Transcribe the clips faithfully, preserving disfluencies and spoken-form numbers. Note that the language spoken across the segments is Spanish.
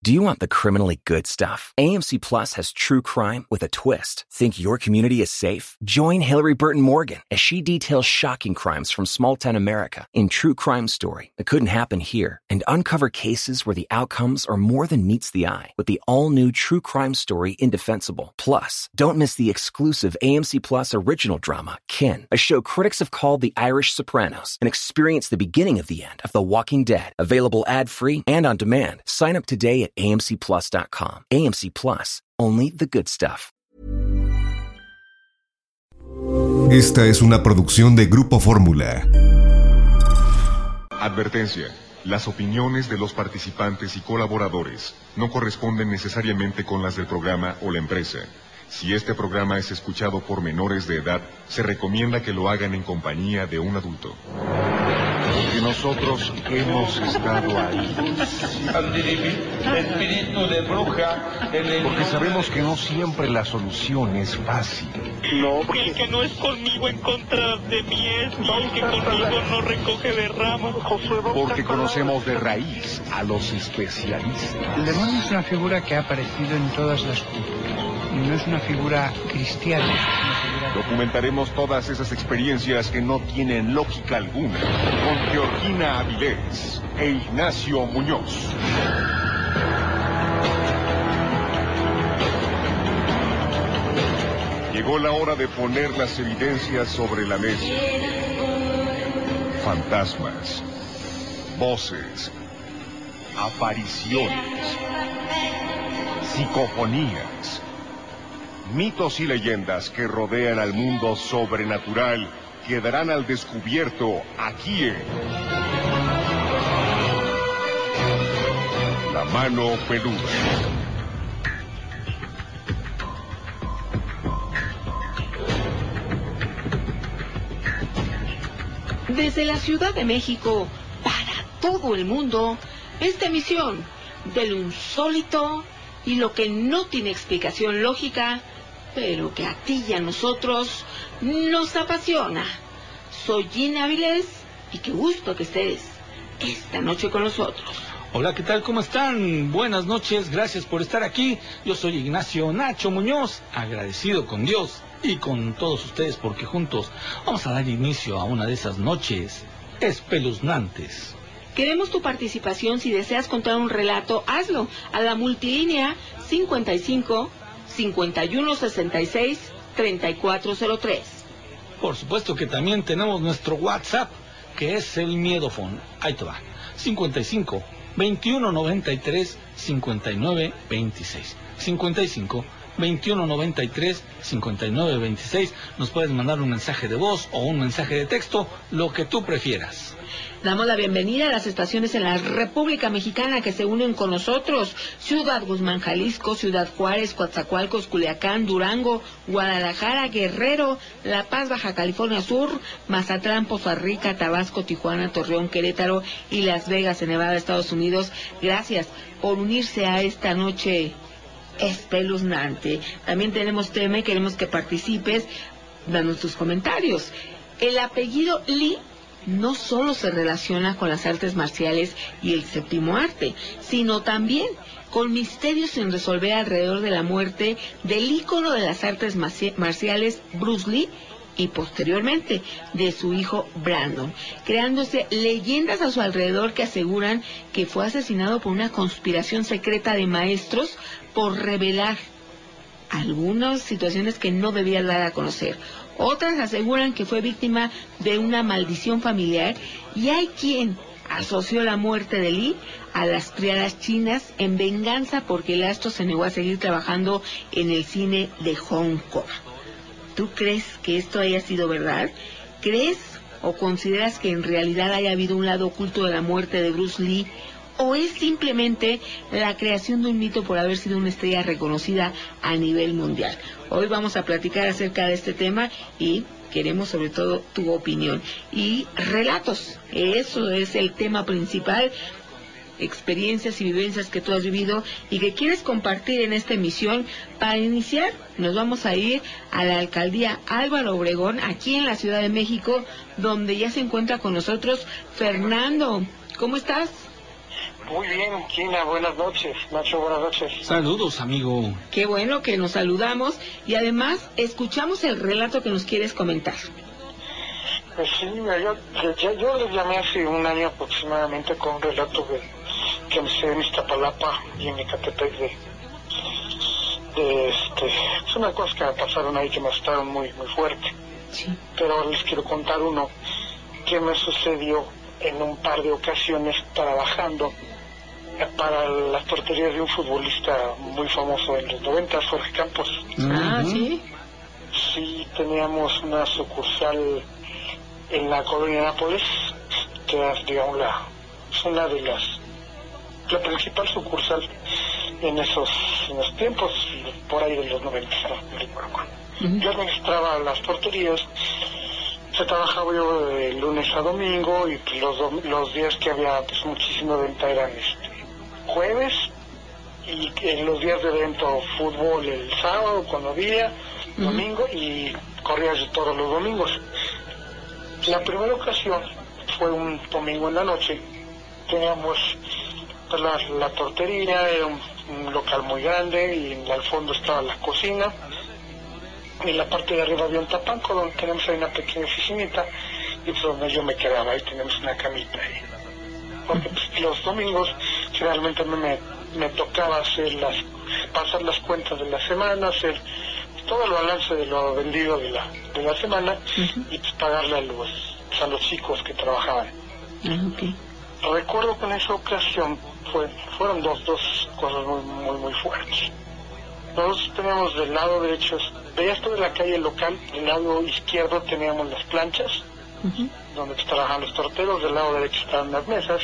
Do you want the criminally good stuff? A M C Plus has true crime with a twist. Think your community is safe? Join Hillary Burton Morgan as she details shocking crimes from small-town America in True Crime Story. It couldn't happen here. And uncover cases where the outcomes are more than meets the eye with the all-new True Crime Story Indefensible. Plus, don't miss the exclusive A M C Plus original drama, Kin, a show critics have called The Irish Sopranos, and experience the beginning of the end of The Walking Dead. Available ad-free and on demand. Sign up today at A M C plus dot com. A M C Plus, only the good stuff. Esta es una producción de Grupo Fórmula. Advertencia. Las opiniones de los participantes y colaboradores no corresponden necesariamente con las del programa o la empresa. Si este programa es escuchado por menores de edad, se recomienda que lo hagan en compañía de un adulto. Porque nosotros hemos estado ahí. Espíritu de bruja. Porque sabemos que no siempre la solución es fácil. No, porque el que no es conmigo en contra de mí es, y el que conmigo no recoge de ramas. Porque conocemos de raíz a los especialistas. El demonio es una figura que ha aparecido en todas las culturas. Y no es una figura cristiana. Es una figura... Documentaremos todas esas experiencias que no tienen lógica alguna con Georgina Avilés e Ignacio Muñoz. Llegó la hora de poner las evidencias sobre la mesa. Fantasmas, voces, apariciones, psicofonías, mitos y leyendas que rodean al mundo sobrenatural quedarán al descubierto aquí en La Mano Peluda. Desde la Ciudad de México, para todo el mundo, esta emisión de lo insólito y lo que no tiene explicación lógica, pero que a ti y a nosotros nos apasiona. Soy Gina Avilés y qué gusto que estés esta noche con nosotros. Hola, ¿qué tal? ¿Cómo están? Buenas noches, gracias por estar aquí. Yo soy Ignacio Nacho Muñoz, agradecido con Dios y con todos ustedes porque juntos vamos a dar inicio a una de esas noches espeluznantes. Queremos tu participación. Si deseas contar un relato, hazlo a la multilínea cincuenta y cinco, cincuenta y uno, sesenta y seis, treinta y cuatro cero tres. Por supuesto que también tenemos nuestro WhatsApp, que es el Miedofón. Ahí te va. cincuenta y cinco, veintiuno noventa y tres, cincuenta y nueve veintiséis. cincuenta y cinco, veintiuno noventa y tres, cincuenta y nueve veintiséis. Nos puedes mandar un mensaje de voz o un mensaje de texto, lo que tú prefieras. Damos la bienvenida a las estaciones en la República Mexicana que se unen con nosotros: Ciudad Guzmán, Jalisco; Ciudad Juárez, Coatzacoalcos, Culiacán, Durango, Guadalajara, Guerrero, La Paz, Baja California Sur, Mazatlán, Poza Rica, Tabasco, Tijuana, Torreón, Querétaro y Las Vegas en Nevada, Estados Unidos. Gracias por unirse a esta noche espeluznante. También tenemos tema y queremos que participes, danos tus comentarios. El apellido Lee no solo se relaciona con las artes marciales y el séptimo arte, sino también con misterios sin resolver alrededor de la muerte del ícono de las artes marciales Bruce Lee y posteriormente de su hijo Brandon, creándose leyendas a su alrededor que aseguran que fue asesinado por una conspiración secreta de maestros por revelar algunas situaciones que no debía dar a conocer. Otras aseguran que fue víctima de una maldición familiar, y hay quien asoció la muerte de Lee a las triadas chinas en venganza porque el astro se negó a seguir trabajando en el cine de Hong Kong. ¿Tú crees que esto haya sido verdad? ¿Crees o consideras que en realidad haya habido un lado oculto de la muerte de Bruce Lee? ¿O es simplemente la creación de un mito por haber sido una estrella reconocida a nivel mundial? Hoy vamos a platicar acerca de este tema y queremos sobre todo tu opinión y relatos. Eso es el tema principal. Experiencias y vivencias que tú has vivido y que quieres compartir en esta emisión. Para iniciar, nos vamos a ir a la alcaldía Álvaro Obregón, aquí en la Ciudad de México, donde ya se encuentra con nosotros Fernando. ¿Cómo estás? Muy bien, Gina, buenas noches. Nacho, buenas noches. Saludos, amigo. Qué bueno que nos saludamos y además escuchamos el relato que nos quieres comentar. Pues sí, mira, yo, yo, yo les llamé hace un año aproximadamente con un relato de, que me sé en Iztapalapa y en Ecatepec de, de este, son unas cosas que me pasaron ahí que me asustaron muy, muy fuerte. Sí. Pero ahora les quiero contar uno que me sucedió en un par de ocasiones trabajando para las torterías de un futbolista muy famoso en los noventas, Jorge Campos. Ah, sí. Sí, teníamos una sucursal en la colonia Nápoles, que es, digamos, la, es una de las, la principal sucursal en esos, en los tiempos, por ahí de los noventa, no recuerdo cuándo. Uh-huh. Yo administraba las torterías, se trabajaba yo de lunes a domingo, y pues los, los días que había pues muchísima venta eran este, jueves, y en los días de evento fútbol el sábado cuando había, uh-huh. domingo, y corridas de toros los domingos. La primera ocasión fue un domingo en la noche. Teníamos pues, la, la tortería, era un, un local muy grande, y en el fondo estaba la cocina. En la parte de arriba había un tapanco donde tenemos ahí una pequeña oficinita, y pues donde yo me quedaba, ahí tenemos una camita ahí. Porque pues, los domingos generalmente me, me tocaba hacer las, pasar las cuentas de la semana, hacer todo el balance de lo vendido de la, de la semana, uh-huh. y pues pagarle a los, a los chicos que trabajaban. Uh, okay. Recuerdo que en esa ocasión fue, fueron dos, dos cosas muy, muy, muy fuertes. Nosotros teníamos del lado derecho, veías toda la calle local, del lado izquierdo teníamos las planchas, uh-huh. donde trabajaban los torteros, del lado derecho estaban las mesas.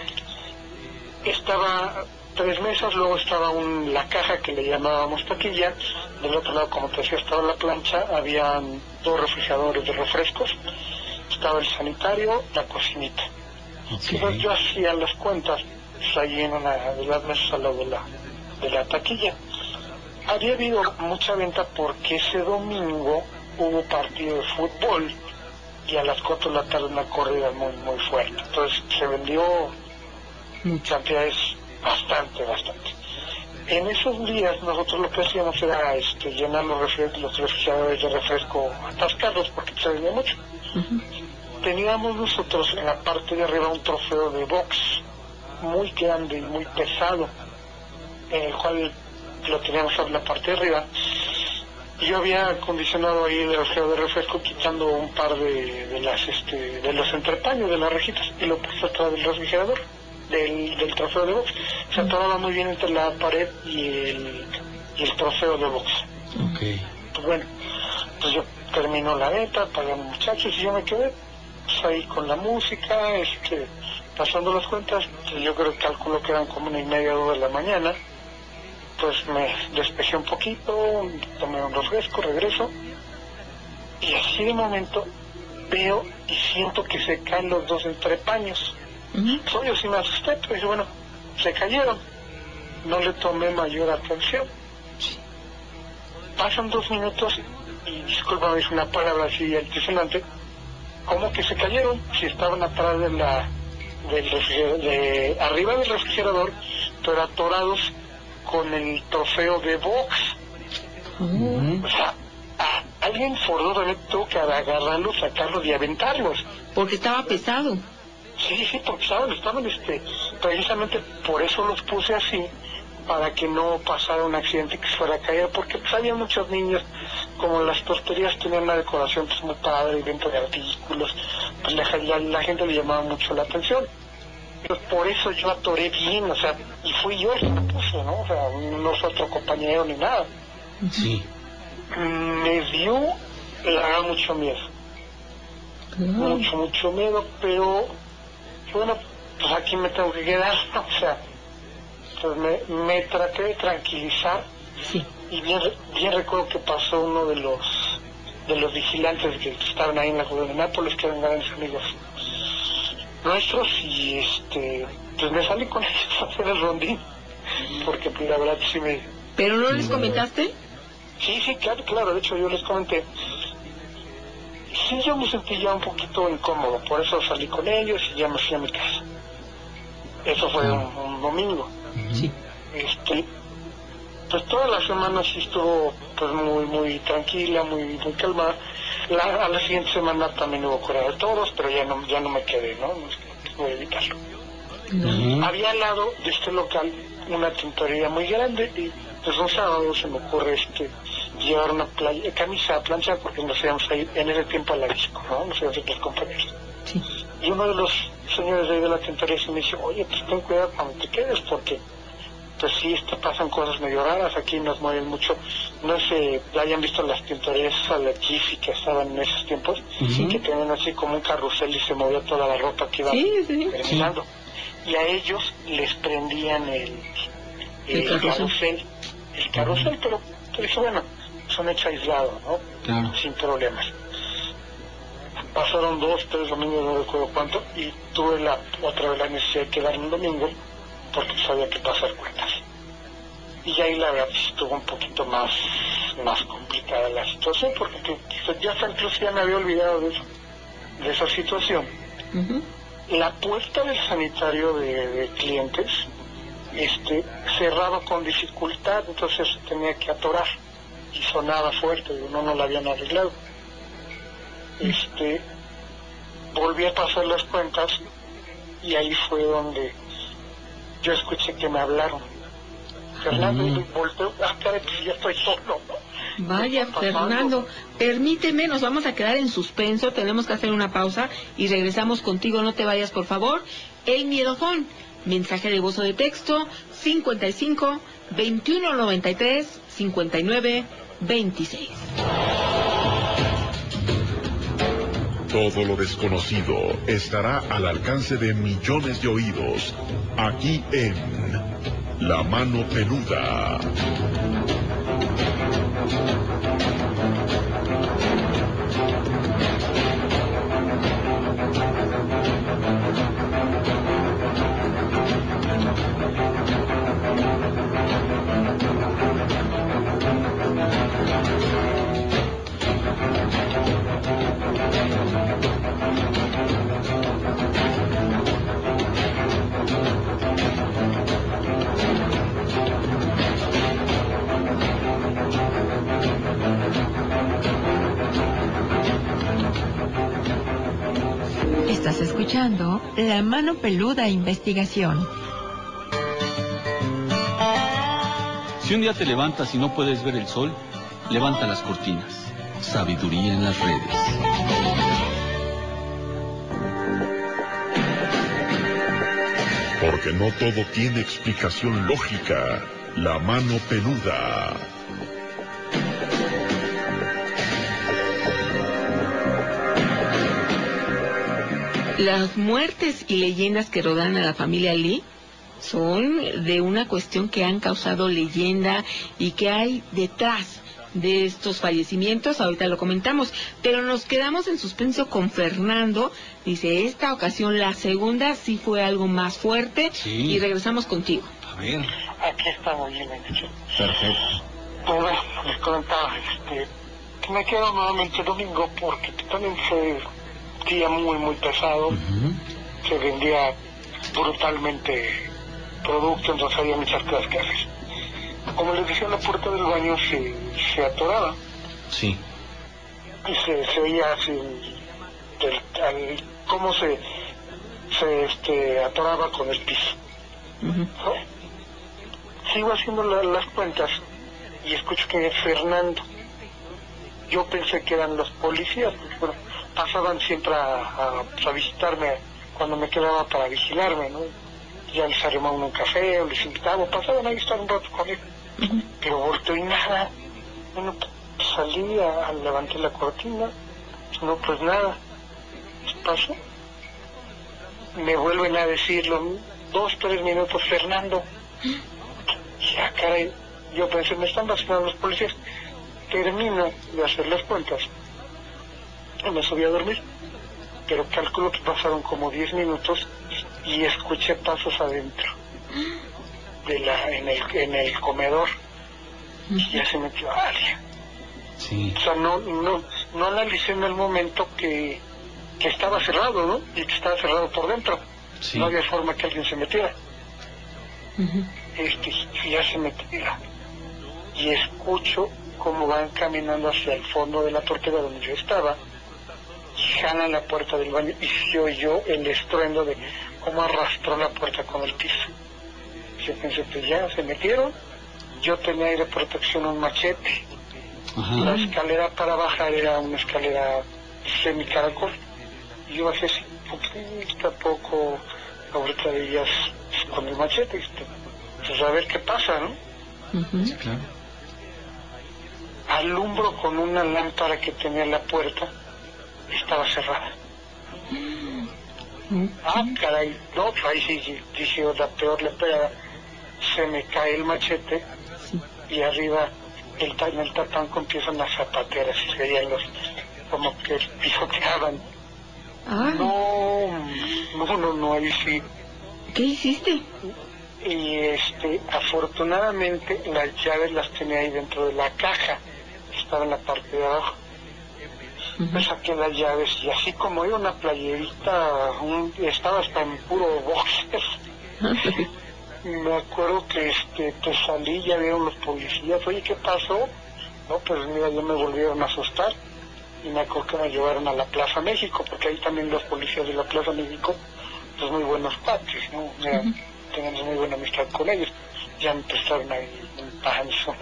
Estaba tres mesas, luego estaba un, la caja que le llamábamos taquilla, del otro lado, como te decía, estaba la plancha, había dos refrigeradores de refrescos, estaba el sanitario, la cocinita. Okay. Entonces yo hacía las cuentas pues, ahí en una de las mesas al lado de la, de la taquilla. Había habido mucha venta porque ese domingo hubo partido de fútbol y a las cuatro de la tarde una corrida muy muy fuerte. Entonces se vendió cantidades bastante, bastante. En esos días nosotros lo que hacíamos era este, llenar los, refri- los refrigeradores de refresco, atascarlos porque se vendía mucho. Uh-huh. Teníamos nosotros en la parte de arriba un trofeo de box muy grande y muy pesado, en el cual lo teníamos en la parte de arriba. Yo había acondicionado ahí el refrigerador de refresco quitando un par de, de las este de los entrepaños de las rejitas y lo puse atrás del refrigerador del, del trofeo de box. Se atoraba muy bien entre la pared y el, y el trofeo de box. Okay. Pues bueno, pues yo terminó la venta, pagué a los muchachos y yo me quedé pues, ahí con la música, este pasando las cuentas. Pues yo creo que calculo que eran como una y media, dos de la mañana. Pues me despejé un poquito, tomé un refresco, regreso, y así de momento veo y siento que se caen los dos entrepaños. Uh-huh. Pues yo sí me asusté, pero dije, bueno, se cayeron. No le tomé mayor atención. Pasan dos minutos, y disculpa, es una palabra así altisonante, ¿cómo que se cayeron? Si estaban atrás de la, del refrigerador, de, arriba del refrigerador, pero atorados con el trofeo de box. Uh-huh. O sea, a, alguien forzosamente tuvo que agarrarlos, sacarlos y aventarlos. Porque estaba pesado. Sí, sí, porque estaban, estaban, este, precisamente por eso los puse así, para que no pasara un accidente que se fuera a caer, porque pues había muchos niños, como las torterías tenían una decoración pues muy padre, dentro de artículos, pues la, la, la gente le llamaba mucho la atención. Pues por eso yo atoré bien, o sea, y fui yo el que lo puse, ¿no? O sea, no fue otro compañero ni nada. Sí. Me dio, le daba mucho miedo. Mm. Mucho, mucho miedo, pero bueno, pues aquí me tengo que quedar, ¿no? O sea, pues me, me traté de tranquilizar. Sí. Y bien, bien recuerdo que pasó uno de los de los vigilantes que estaban ahí en la ciudad de Nápoles, que eran grandes amigos nuestros, y este pues me salí con ellos a hacer el rondín, porque pues la verdad sí me... ¿Pero no les comentaste? Sí, sí, claro, claro, de hecho yo les comenté. Sí, yo me sentí ya un poquito incómodo, por eso salí con ellos y ya me fui a mi casa. Eso fue un, un domingo. Sí. Este, pues toda la semana sí estuvo pues muy muy tranquila, muy muy calmada. La, a la siguiente semana también hubo cura de toros, pero ya no ya no me quedé, ¿no? No voy a evitarlo. Uh-huh. Había al lado de este local una tintorería muy grande y pues un sábado se me ocurre este llevar una playa, camisa a planchar porque nos íbamos a ir en ese tiempo a la disco, ¿no? Nos íbamos a ir los compañeros. Sí. Y uno de los señores de ahí de la tintorería me dice, oye, pues ten cuidado cuando te quedes porque pues sí, te pasan cosas medio raras, aquí nos mueven mucho, no sé, ya hayan visto las tintorerías a la Jiffy que estaban en esos tiempos, uh-huh. que tenían así como un carrusel y se movía toda la ropa que iba sí, sí, terminando. Sí. Y a ellos les prendían el, el, el carrusel, carrusel, el carrusel, uh-huh. pero te dije, bueno, son hechos aislados, ¿no? Claro. Sin problemas. Pasaron dos, tres domingos, no recuerdo cuánto, y tuve la otra vez la necesidad de quedarme un domingo, porque sabía que pasar cuentas. Y ahí la verdad estuvo un poquito más más complicada la situación, porque pues, ya hasta incluso ya me había olvidado de eso, de esa situación. Uh-huh. La puerta del sanitario de, de clientes este cerraba con dificultad, entonces tenía que atorar y sonaba fuerte, y uno no la habían arreglado. Este volví a pasar las cuentas y ahí fue donde yo escuché que me hablaron. Fernando, mm. y volteo, ah, caray, pues ya estoy solo, ¿no? Vaya, Fernando, permíteme, nos vamos a quedar en suspenso, tenemos que hacer una pausa y regresamos contigo, no te vayas, por favor. El miedofón, mensaje de voz o de texto, cincuenta y cinco, veintiuno noventa y tres, cincuenta y nueve, veintiséis. Todo lo desconocido estará al alcance de millones de oídos, aquí en La Mano Peluda. Estás escuchando La Mano Peluda Investigación. Si un día te levantas y no puedes ver el sol, levanta las cortinas. Sabiduría en las redes. Porque no todo tiene explicación lógica. La Mano Peluda. Las muertes y leyendas que rodean a la familia Lee son de una cuestión que han causado leyenda y que hay detrás de estos fallecimientos, ahorita lo comentamos, pero nos quedamos en suspenso con Fernando. Dice, esta ocasión, la segunda, sí fue algo más fuerte, sí. Y regresamos contigo. A ver. Aquí estamos bien, hecho. Perfecto. Pues bueno, les comentaba, este, que me quedo nuevamente el domingo porque también fue día muy muy pesado. Uh-huh. Se vendía brutalmente producto, entonces había muchas cosas que hacer. Como les decía, la puerta del baño se, se atoraba. Sí. Y se, se oía así del, al, cómo se, se este, atoraba con el piso. Uh-huh. ¿No? Sigo haciendo la, las cuentas y escucho que es Fernando. Yo pensé que eran los policías, porque bueno, pasaban siempre a, a, a visitarme cuando me quedaba para vigilarme, ¿no? Ya les arrimaba un café o les invitaba, pasaban ahí a estar un rato conmigo. Uh-huh. Pero volteo y nada. Bueno, pues salí, a, a levanté la cortina, no, pues nada. ¿Qué pasó? Me vuelven a decirlo, dos, tres minutos, Fernando. Ya, caray, yo pensé, me están vacilando los policías. Termino de hacer las cuentas y me subí a dormir, pero calculo que pasaron como diez minutos y escuché pasos adentro de la en el en el comedor y ya se metió alguien. Sí. O sea, no no no analicé en el momento que que estaba cerrado, ¿no? Y que estaba cerrado por dentro. Sí. No había forma que alguien se metiera. Ujú. Este, y ya se metía. Y escucho cómo van caminando hacia el fondo de la tortuga donde yo estaba, y jalan la puerta del baño, y se oyó el estruendo de cómo arrastró la puerta con el piso. Yo pensé, pues ya se metieron. Yo tenía ahí de protección un machete. Ajá. La escalera para bajar era una escalera semicaracol. Y yo bajé así, poquito a poco, ahorita veías con el machete, este, pues a ver qué pasa, ¿no? Ujú. Sí, claro. Alumbro con una lámpara que tenía en la puerta, estaba cerrada. Ah, caray, no, ahí sí, dije, la peor le pega, se me cae el machete, y arriba, el, en el tapanco empiezan las zapateras, y se veían los, como que pisoteaban. Ah, No, no, no, no, ahí sí. ¿qué hiciste? Y este, afortunadamente las llaves las tenía ahí dentro de la caja, estaba en la parte de abajo. Ujú. Me saqué las llaves y así como era una playerita, un, estaba hasta en puro boxer. Me acuerdo que este, pues salí, ya vieron los policías, oye, ¿qué pasó? No, pues mira, ya me volvieron a asustar. Y me acuerdo que me llevaron a la Plaza México, porque ahí también los policías de la Plaza México, pues muy buenos cuates, ¿no? Mira, tenemos muy buena amistad con ellos. Ya me prestaron ahí un panzo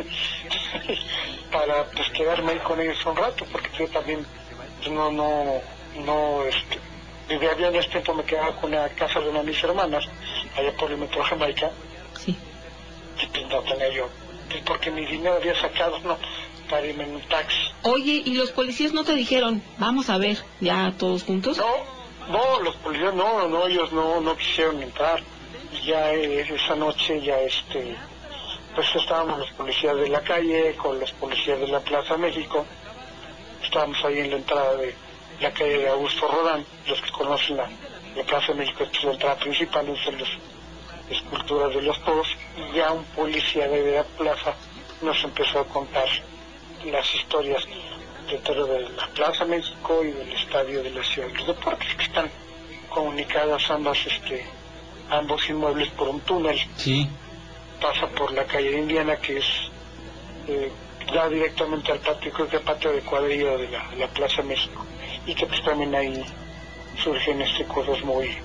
para pues quedarme ahí con ellos un rato, porque yo también pues, no, no, no, este, desde había en este tiempo me quedaba con la casa de una de mis hermanas, allá por el metro Jamaica, Sí. y pues no tenía yo, pues porque mi dinero había sacado, no, para irme en un taxi. Oye, ¿y los policías no te dijeron, vamos a ver, ya todos juntos? No, no, los policías no, no, ellos no, no quisieron entrar. Y ya eh, esa noche ya este, pues estábamos los policías de la calle con los policías de la Plaza México. Estábamos ahí en la entrada de la calle de Augusto Rodán, los que conocen la, la Plaza México, esta es la entrada principal, es las esculturas de los toros, y ya un policía de la plaza nos empezó a contar las historias dentro de la Plaza México y del Estadio de la Ciudad de los Deportes, que están comunicadas ambas, este, ambos inmuebles por un túnel. Sí. Pasa por la calle de Indiana, que es eh, da directamente al patio, creo que al patio de cuadrilla de la, la Plaza México, y que pues también ahí surgen este cosas muy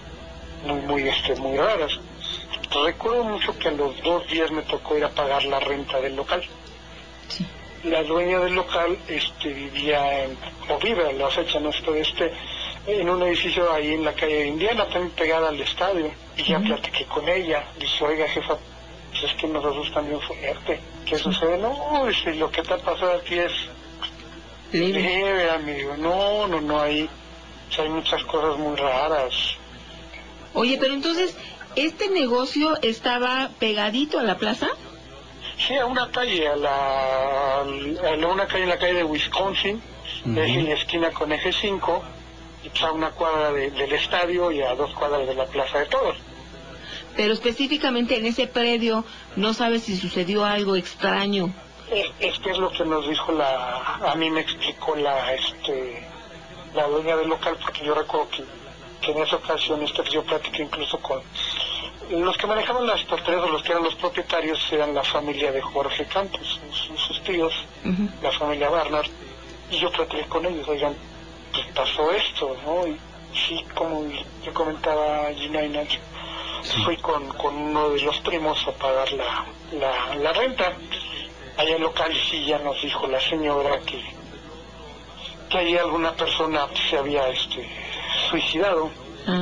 muy muy este muy raras. Recuerdo mucho que a los dos días me tocó ir a pagar la renta del local. Sí. La dueña del local este vivía en, o vive a la fecha, no estoy este en un edificio ahí en la calle de Indiana, también pegada al estadio, y ya uh-huh. platiqué con ella. Dije, oiga jefa, pues es que nosotros también fuerte. ¿Qué sucede? No, dice, lo que te ha pasado aquí es leve, leve amigo. No, no, no, hay, o sea, hay muchas cosas muy raras. Oye, pero entonces, ¿este negocio estaba pegadito a la plaza? Sí, a una calle, a la, a una calle en la calle de Wisconsin, uh-huh. es en la esquina con eje cinco, y pues a una cuadra de, del estadio y a dos cuadras de la Plaza de Toros. Pero específicamente en ese predio, ¿no sabes si sucedió algo extraño? Es, es que es lo que nos dijo la, a mí me explicó la, este, la dueña del local, porque yo recuerdo que, que en esa ocasión este, yo platiqué incluso con los que manejaban las torterías, o los que eran los propietarios, eran la familia de Jorge Campos, sus, sus tíos, uh-huh. la familia Barnard, y yo platiqué con ellos, oigan, pues pasó esto, ¿no? Y sí, como yo comentaba Gina y Nacho, sí. fui con, con uno de los primos a pagar la, la, la renta. Allá en local sí ya nos dijo la señora que, que ahí alguna persona se había este suicidado uh-huh.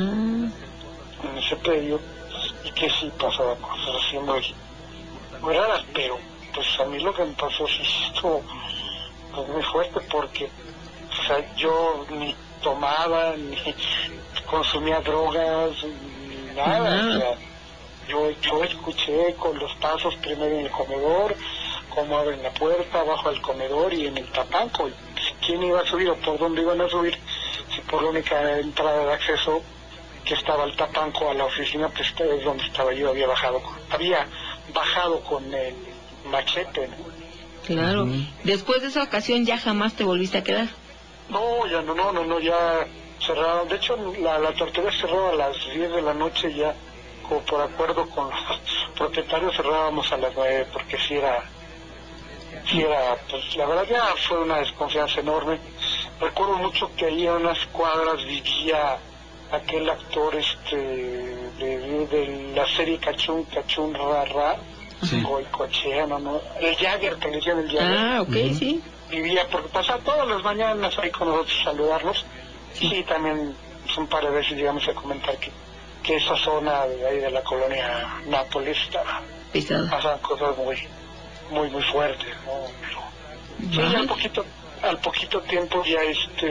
en ese predio, y que sí pasaba cosas así muy, muy raras, pero pues a mí lo que me pasó sí estuvo pues, muy fuerte, porque o sea, yo ni tomaba, ni consumía drogas, ni nada. Uh-huh. O sea, yo, yo escuché con los pasos primero en el comedor, cómo abren la puerta, abajo del comedor y en el tapanco. ¿Quién iba a subir o por dónde iban a subir? Si por la única entrada de acceso que estaba el tapanco a la oficina, pues es donde estaba yo, había bajado, había bajado con el machete, ¿no? Claro. Uh-huh. Después de esa ocasión ya jamás te volviste a quedar. No, ya no, no, no, no, ya cerraron. De hecho, la, la tortería cerró a las diez de la noche ya, como por acuerdo con los propietarios cerrábamos a las nueve, porque si era, si era, pues la verdad ya fue una desconfianza enorme. Recuerdo mucho que ahí a unas cuadras vivía aquel actor este de, de la serie Cachún, Cachún Rara, sí. Goicoechea, ¿no? El Jagger, que le decían el Jagger. Ah, ok, uh-huh. sí. Vivía, porque pasaba todas las mañanas ahí con nosotros a saludarnos. Sí, sí también un par de veces llegamos a comentar que, que esa zona de ahí de la colonia Nápoles estaba, pasaban cosas muy, muy, muy fuertes, ¿no? Pero, sí, al poquito, al poquito tiempo ya este,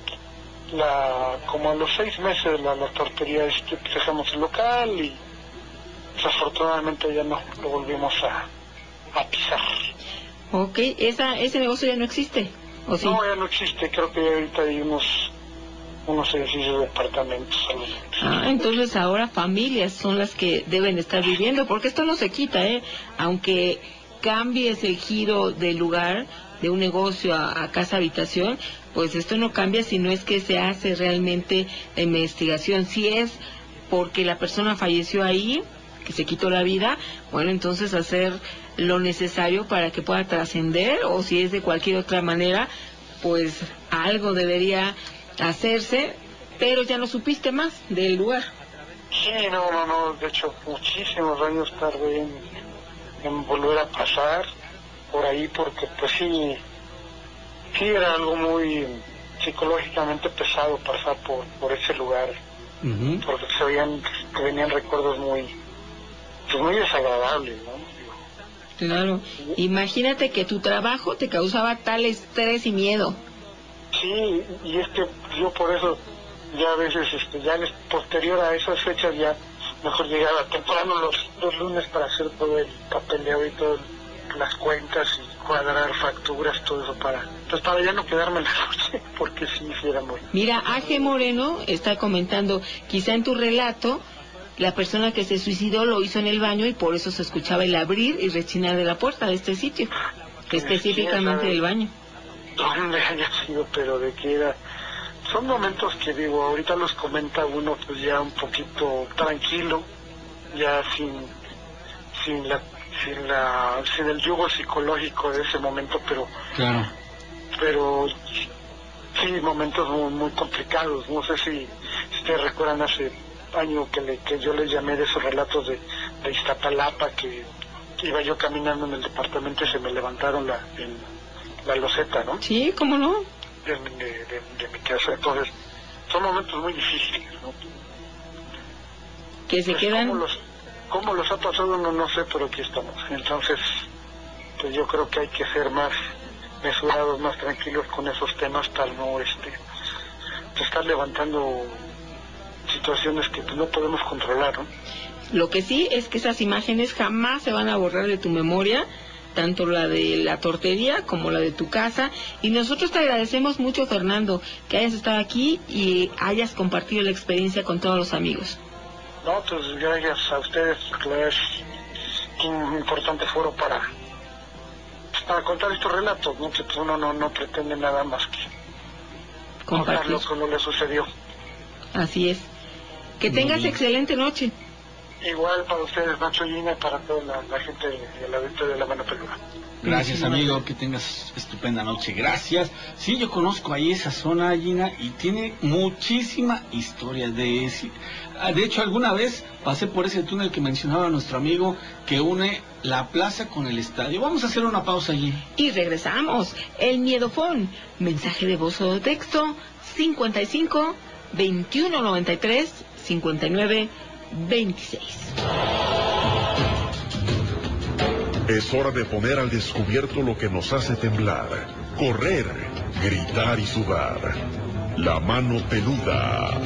la, como a los seis meses la, la tortería este, dejamos el local y desafortunadamente ya no lo volvimos a, a pisar. Ok, ¿Esa, ¿ese negocio ya no existe? ¿O sí? No, ya no existe, creo que ahorita hay unos unos edificios de departamentos. Ah, entonces ahora familias son las que deben estar viviendo, porque esto no se quita, ¿eh? Aunque cambies el giro del lugar, de un negocio a, a casa habitación, pues esto no cambia si no es que se hace realmente la investigación. Si es porque la persona falleció ahí, que se quitó la vida, bueno, entonces hacer lo necesario para que pueda trascender, o si es de cualquier otra manera, pues algo debería hacerse, pero ya no supiste más del lugar. Sí, no, no, no, de hecho muchísimos años tardé en, en volver a pasar por ahí, porque pues sí, sí era algo muy psicológicamente pesado pasar por, por ese lugar, uh-huh. porque se veían, que venían recuerdos muy, pues muy desagradables, ¿no? Claro, imagínate que tu trabajo te causaba tal estrés y miedo. Sí, y es que yo por eso ya a veces, este, ya posterior a esas fechas ya mejor llegaba temprano los, los lunes para hacer todo el papeleo y todas las cuentas y cuadrar facturas, todo eso para, pues para ya no quedarme en la noche, porque sí, sí era muy... Mira, Aje Moreno está comentando, quizá en tu relato, la persona que se suicidó lo hizo en el baño y por eso se escuchaba el abrir y rechinar de la puerta de este sitio, sí, específicamente sí, del baño. Donde haya sido, pero de que era... Son momentos que digo, ahorita los comenta uno pues ya un poquito tranquilo, ya sin sin la sin la sin el yugo psicológico de ese momento, pero claro. pero sí, momentos muy, muy complicados. No sé si ustedes recuerdan hace año que le que yo les llamé de esos relatos de, de Iztapalapa, que, que iba yo caminando en el departamento y se me levantaron la el, la loseta, ¿no? Sí, ¿cómo no? De, de, de, de mi casa. Entonces, son momentos muy difíciles, ¿no? Que se pues quedan... ¿Cómo los, cómo los ha pasado? No, no sé, pero aquí estamos. Entonces, pues yo creo que hay que ser más mesurados, más tranquilos con esos temas para no este, estar levantando situaciones que pues, no podemos controlar, ¿no? Lo que sí es que esas imágenes jamás se van a borrar de tu memoria, tanto la de la tortería como la de tu casa, y nosotros te agradecemos mucho, Fernando, que hayas estado aquí y hayas compartido la experiencia con todos los amigos. No, pues gracias a ustedes, que es un importante foro para, para contar estos relatos, ¿no? Que pues uno no, no pretende nada más que contar lo que no le sucedió. Así es. Que tengas excelente noche. Igual para ustedes, Nacho y Gina, y para toda la, la gente de la venta de la mano peluda. Gracias, amigo, que tengas estupenda noche. Gracias. Sí, yo conozco ahí esa zona, Gina, y tiene muchísima historia. De, de hecho, alguna vez pasé por ese túnel que mencionaba nuestro amigo, que une la plaza con el estadio. Vamos a hacer una pausa allí. Y regresamos. El Miedofón. Mensaje de voz o de texto cincuenta y cinco, veintiuno noventa y tres, cincuenta y nueve veintiséis. Es hora de poner al descubierto lo que nos hace temblar, correr, gritar y sudar. La mano peluda.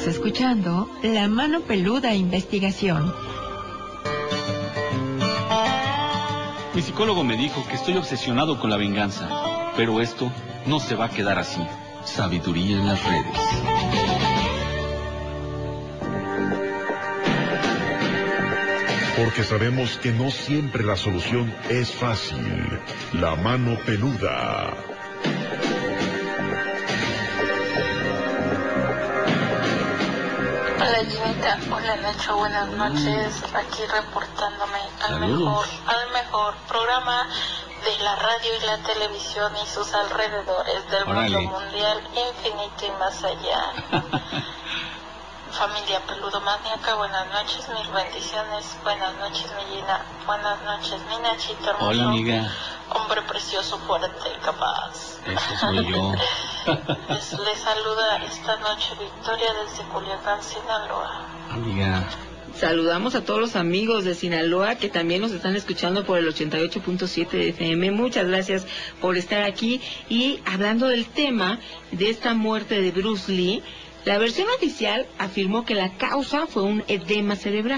Estás escuchando La Mano Peluda Investigación. Mi psicólogo me dijo que estoy obsesionado con la venganza, pero esto no se va a quedar así. Sabiduría en las redes. Porque sabemos que no siempre la solución es fácil. La Mano Peluda. Hola Ginita, hola Nacho, buenas noches, aquí reportándome al mejor, al mejor programa de la radio y la televisión y sus alrededores del Órale. mundo mundial, infinito y más allá. Familia peludomaníaca, buenas noches, mil bendiciones, buenas noches mi Gina, buenas noches mi Nachito hermoso. Hola, amiga. Hombre precioso, fuerte y capaz. Ese soy yo. Les, les saluda esta noche Victoria desde Culiacán, Sinaloa. Amiga. Saludamos a todos los amigos de Sinaloa que también nos están escuchando por el ochenta y ocho punto siete de F M. Muchas gracias por estar aquí. Y hablando del tema de esta muerte de Bruce Lee, la versión oficial afirmó que la causa fue un edema cerebral.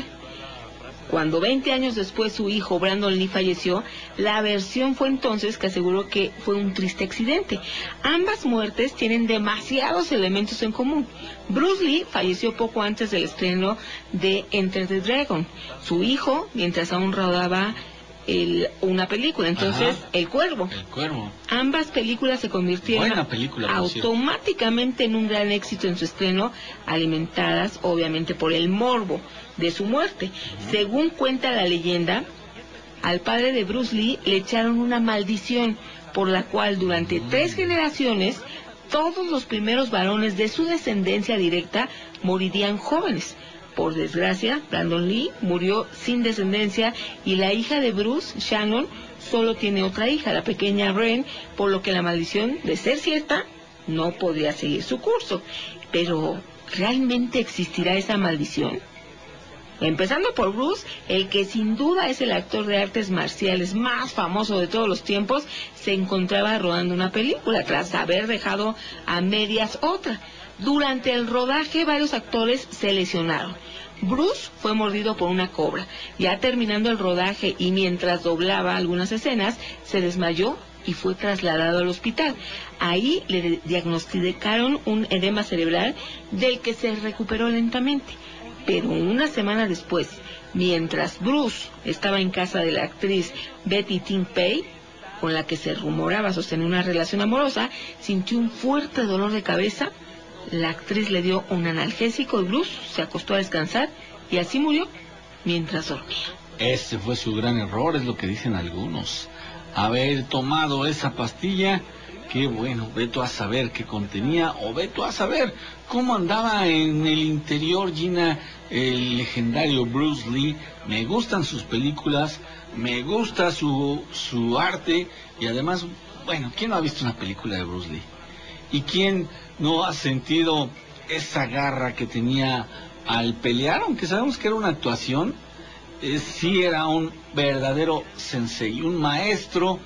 Cuando veinte años después su hijo Brandon Lee falleció, la versión fue entonces que aseguró que fue un triste accidente. Ambas muertes tienen demasiados elementos en común. Bruce Lee falleció poco antes del estreno de Enter the Dragon. Su hijo, mientras aún rodaba el, una película, entonces Ajá. El Cuervo. El Cuervo. Ambas películas se convirtieron Buena película, automáticamente en un gran éxito en su estreno, alimentadas obviamente por el morbo de su muerte. Uh-huh. Según cuenta la leyenda, al padre de Bruce Lee le echaron una maldición por la cual durante uh-huh. tres generaciones todos los primeros varones de su descendencia directa morirían jóvenes. Por desgracia, Brandon Lee murió sin descendencia y la hija de Bruce, Shannon, solo tiene otra hija, la pequeña Ren, por lo que la maldición, de ser cierta, no podría seguir su curso. Pero, ¿realmente existirá esa maldición? Empezando por Bruce, el que sin duda es el actor de artes marciales más famoso de todos los tiempos, se encontraba rodando una película tras haber dejado a medias otra. Durante el rodaje varios actores se lesionaron. Bruce fue mordido por una cobra. Ya terminando el rodaje y mientras doblaba algunas escenas, se desmayó y fue trasladado al hospital. Ahí le diagnosticaron un edema cerebral del que se recuperó lentamente. Pero una semana después, mientras Bruce estaba en casa de la actriz Betty Ting Pei, con la que se rumoraba sostener una relación amorosa, sintió un fuerte dolor de cabeza. La actriz le dio un analgésico y Bruce se acostó a descansar y así murió mientras dormía. Ese fue su gran error, es lo que dicen algunos. Haber tomado esa pastilla, que bueno, veto a saber qué contenía o veto a saber cómo andaba en el interior, Gina, el legendario Bruce Lee. Me gustan sus películas, me gusta su, su arte y además, bueno, ¿quién no ha visto una película de Bruce Lee? ¿Y quién no ha sentido esa garra que tenía al pelear? Aunque sabemos que era una actuación, eh, sí era un verdadero sensei, un maestro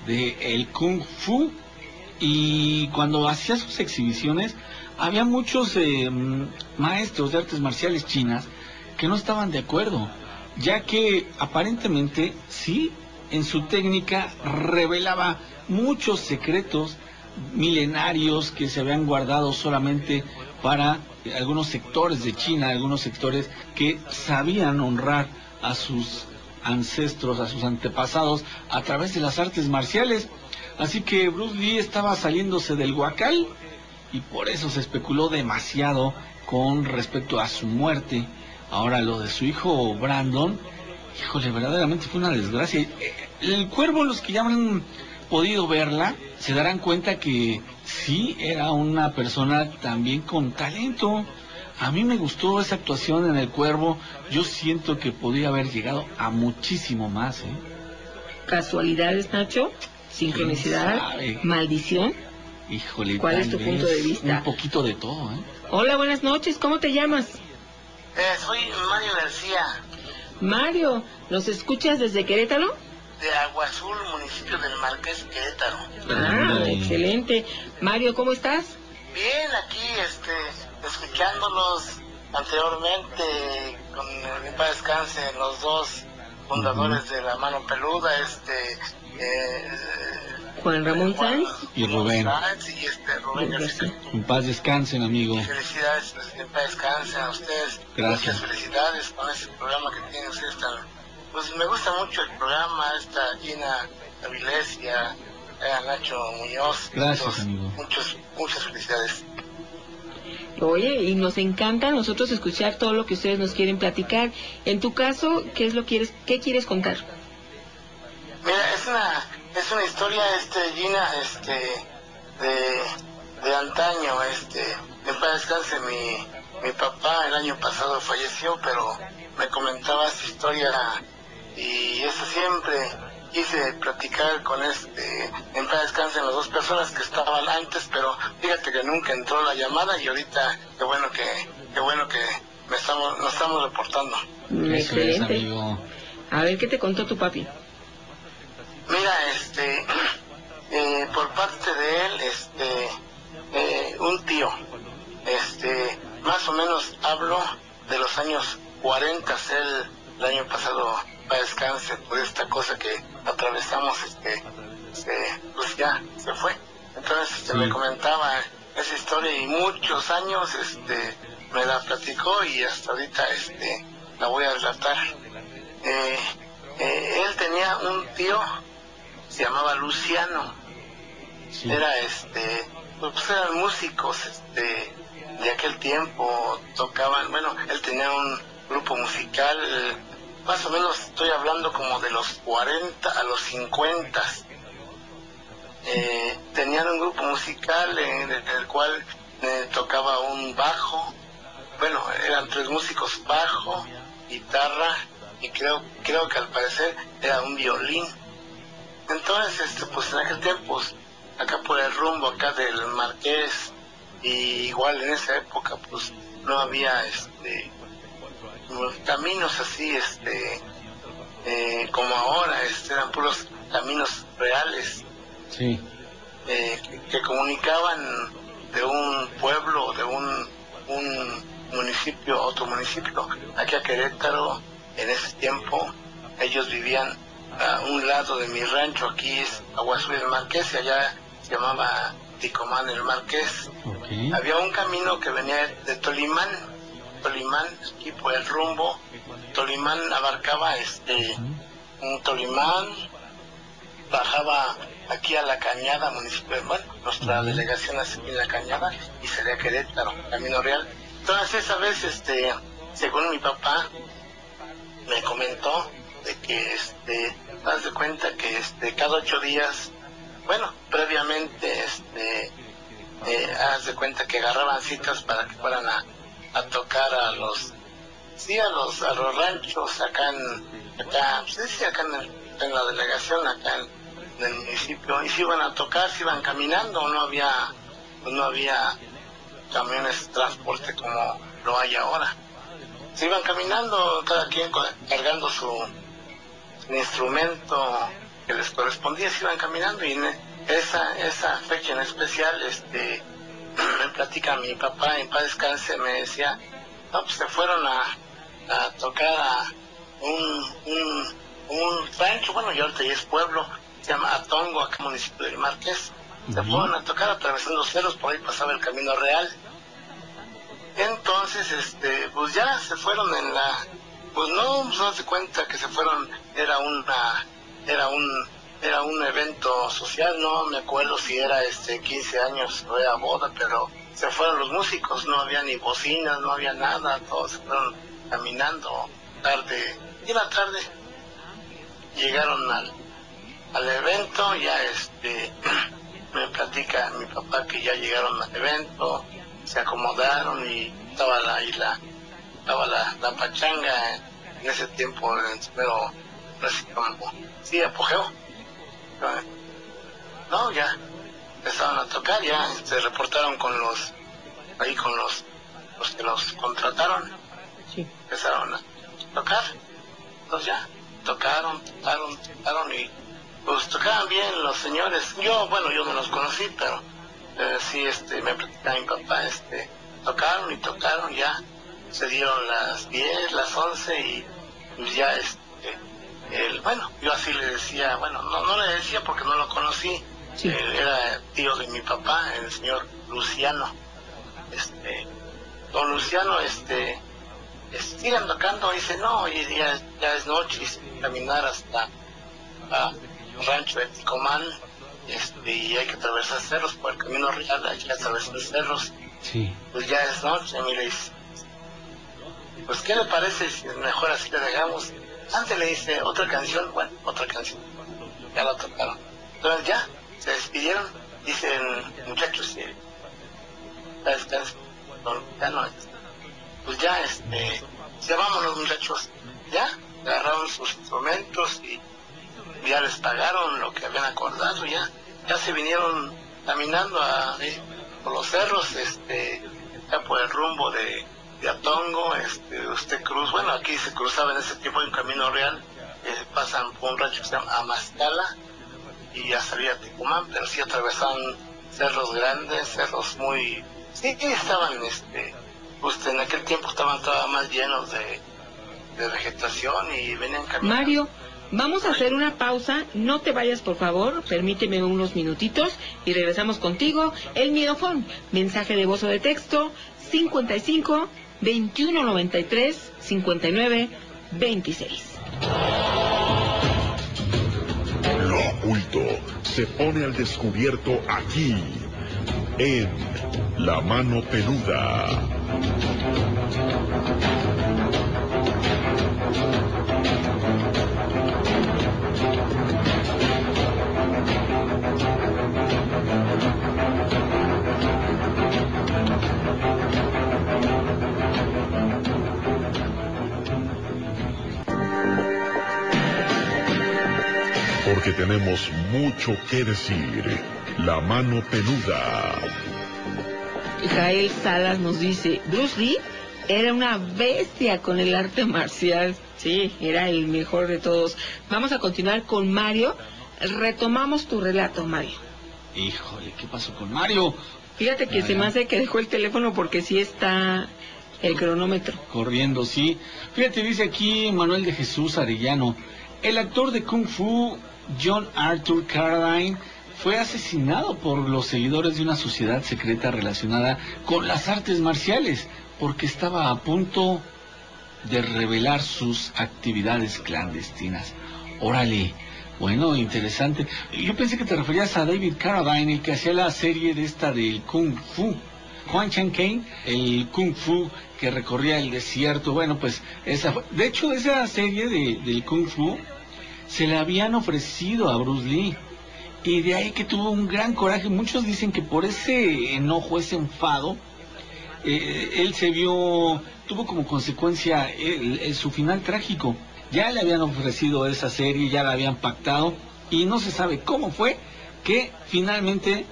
de el kung fu. Y cuando hacía sus exhibiciones, había muchos eh, maestros de artes marciales chinas que no estaban de acuerdo, ya que aparentemente sí, en su técnica revelaba muchos secretos milenarios que se habían guardado solamente para algunos sectores de China, algunos sectores que sabían honrar a sus ancestros, a sus antepasados a través de las artes marciales. Así que Bruce Lee estaba saliéndose del huacal y por eso se especuló demasiado con respecto a su muerte. Ahora lo de su hijo Brandon, híjole, verdaderamente fue una desgracia. El Cuervo, los que ya han podido verla, se darán cuenta que sí era una persona también con talento. A mí me gustó esa actuación en El Cuervo. Yo siento que podría haber llegado a muchísimo más, ¿eh? ¿Casualidades, Nacho? ¿Sincronicidad? ¿Maldición? Híjole, ¿cuál es tu vez, punto de vista? Un poquito de todo, ¿eh? Hola, buenas noches, ¿cómo te llamas? Eh, soy Mario García. Mario, ¿nos escuchas desde Querétaro? De Agua Azul, municipio del Marqués, Querétaro. Ah, excelente. Mario, ¿cómo estás? Bien, aquí, este, escuchándolos anteriormente, con mi padre descanse, los dos fundadores uh-huh. de La Mano Peluda, este... Eh, Juan Ramón Sanz y Rubén. Y este Rubén García. En paz descansen, amigo. Felicidades, en paz descansen a ustedes. Gracias. Muchas felicidades con ese programa que tienen ustedes tan... Pues me gusta mucho el programa, esta Gina Avilés y a, a Nacho Muñoz. Gracias, muchos, amigo. Muchos, muchas felicidades. Oye, y nos encanta a nosotros escuchar todo lo que ustedes nos quieren platicar. En tu caso, ¿qué es lo quieres, qué quieres contar? Mira, es una es una historia, este Gina, este de de antaño, este, en paz descanse, mi mi papá el año pasado falleció, pero me comentaba esta historia y eso siempre quise platicar con este, en paz descansen las dos personas que estaban antes, pero fíjate que nunca entró la llamada y ahorita qué bueno que qué bueno que me estamos nos estamos reportando. Excelente. Es, amigo. A ver qué te contó tu papi. Mira, este, eh, por parte de él, este, eh, un tío, este, más o menos hablo de los años cuarenta, él el año pasado para descanse por esta cosa que atravesamos, este, este pues ya se fue. Entonces este, sí. me comentaba esa historia y muchos años, este, me la platicó y hasta ahorita, este, la voy a relatar. Eh, eh, él tenía un tío, se llamaba Luciano, sí. era este, pues eran músicos este, de aquel tiempo, tocaban, bueno, él tenía un grupo musical, más o menos estoy hablando como de los cuarenta a los cincuenta, eh, tenían un grupo musical en el, en el cual eh, tocaba un bajo, bueno, eran tres músicos, bajo, guitarra y creo, creo que al parecer era un violín. Entonces, este, pues en aquel tiempo, pues, acá por el rumbo acá del Marqués, y igual en esa época, pues no había este caminos así, este, eh, como ahora, este, eran puros caminos reales, sí. eh, que, que comunicaban de un pueblo, de un, un municipio a otro municipio. Aquí a Querétaro, en ese tiempo, ellos vivían a un lado de mi rancho, aquí es Aguazul el Marqués, y allá se llamaba Ticomán el Marqués. Okay. Había un camino que venía de Tolimán, Tolimán, aquí por el rumbo, Tolimán abarcaba este, un Tolimán, bajaba aquí a La Cañada, municipio de, bueno, nuestra uh-huh. delegación aquí en La Cañada, y sería Querétaro, Camino Real. Entonces esa vez, este, según mi papá, me comentó de que, este, haz de cuenta que este, cada ocho días, bueno, previamente, este, eh, haz de cuenta que agarraban citas para que fueran a, a tocar a los, sí, a los, a los ranchos acá en, acá, sí, sí, acá en, el, en la delegación, acá en, en el municipio, y si iban a tocar, si iban caminando, no había, no había camiones de transporte como lo hay ahora. Se iban caminando, cada quien cargando su instrumento que les correspondía, se iban caminando, y en esa esa fecha en especial, este, me platica mi papá, en paz descanse, me decía, no, pues se fueron a, a tocar a un, un, un rancho, bueno, y ahorita ya es pueblo, se llama Atongo, acá municipio del Marqués. Se uh-huh. fueron a tocar atravesando cerros, por ahí pasaba el Camino Real. Entonces, este, pues ya se fueron en la, pues no, no se cuenta que se fueron, era una, era un, era un evento social, no me acuerdo si era este quince años o era boda, pero se fueron los músicos, no había ni bocinas, no había nada, todos se fueron caminando tarde, y la tarde llegaron al, al evento, ya este, me platica mi papá que ya llegaron al evento, se acomodaron y estaba la isla, estaba la, la pachanga en ese tiempo, en el primero, no sé cómo, sí, apogeo. No, ya empezaron a tocar, ya se reportaron con los, ahí con los, los que los contrataron, sí. Empezaron a tocar, entonces ya, tocaron, tocaron, tocaron y pues tocaban bien los señores. Yo, bueno, yo no los conocí, pero eh, sí, este, me platicaba mi papá, este, tocaron y tocaron, ya se dieron las diez, las once y pues ya este, el, bueno, yo así le decía, bueno, no, no le decía porque no lo conocí, sí. Él era tío de mi papá, el señor Luciano, este, don Luciano, este, este sigan tocando, dice, no, y ya, ya es noche, y caminar hasta a rancho de Ticomán, este, y hay que atravesar cerros, por el camino real hay que atravesar cerros, sí. Pues ya es noche, y le dice, pues ¿qué le parece si mejor así le dejamos? Antes le dice otra canción, bueno, otra canción, ya la tocaron, entonces ya, se despidieron, dicen, muchachos, eh, ya descansen, ya no, pues ya, este, ya vámonos muchachos, ya, agarraron sus instrumentos y ya les pagaron lo que habían acordado, ya, ya se vinieron caminando a, eh, por los cerros, este, ya por el rumbo de, de Atongo, este, usted cruz, bueno, aquí se cruzaba en ese tiempo un camino real, eh, pasan por un rancho que se llama Amazcala, y ya salía a Ticomán, pero sí atravesaban cerros grandes, cerros muy, sí, estaban, este, pues en aquel tiempo estaban todavía más llenos de, de vegetación y venían caminando. Mario, vamos a hacer una pausa, no te vayas por favor, permíteme unos minutitos y regresamos contigo. El Miedofón, mensaje de voz o de texto, cincuenta y cinco, veintiuno noventa y tres, cincuenta y nueve, veintiséis. Lo oculto se pone al descubierto aquí, en La Mano Peluda. Porque tenemos mucho que decir. La Mano Peluda. Jael Salas nos dice, Bruce Lee era una bestia con el arte marcial. Sí, era el mejor de todos. Vamos a continuar con Mario. Retomamos tu relato, Mario. Híjole, ¿qué pasó con Mario? Fíjate que ah, se me hace que dejó el teléfono porque sí está el cronómetro. Corriendo, sí. Fíjate, dice aquí Manuel de Jesús Arellano, el actor de Kung Fu John Arthur Carradine fue asesinado por los seguidores de una sociedad secreta relacionada con las artes marciales porque estaba a punto de revelar sus actividades clandestinas. Órale, bueno, interesante. Yo pensé que te referías a David Carradine, el que hacía la serie de esta del Kung Fu. Juan Chan Kane, el Kung Fu que recorría el desierto. Bueno, pues esa fue. De hecho, esa serie de, del Kung Fu se le habían ofrecido a Bruce Lee, y de ahí que tuvo un gran coraje. Muchos dicen que por ese enojo, ese enfado, eh, él se vio, tuvo como consecuencia el, el, su final trágico. Ya le habían ofrecido esa serie, ya la habían pactado, y no se sabe cómo fue que finalmente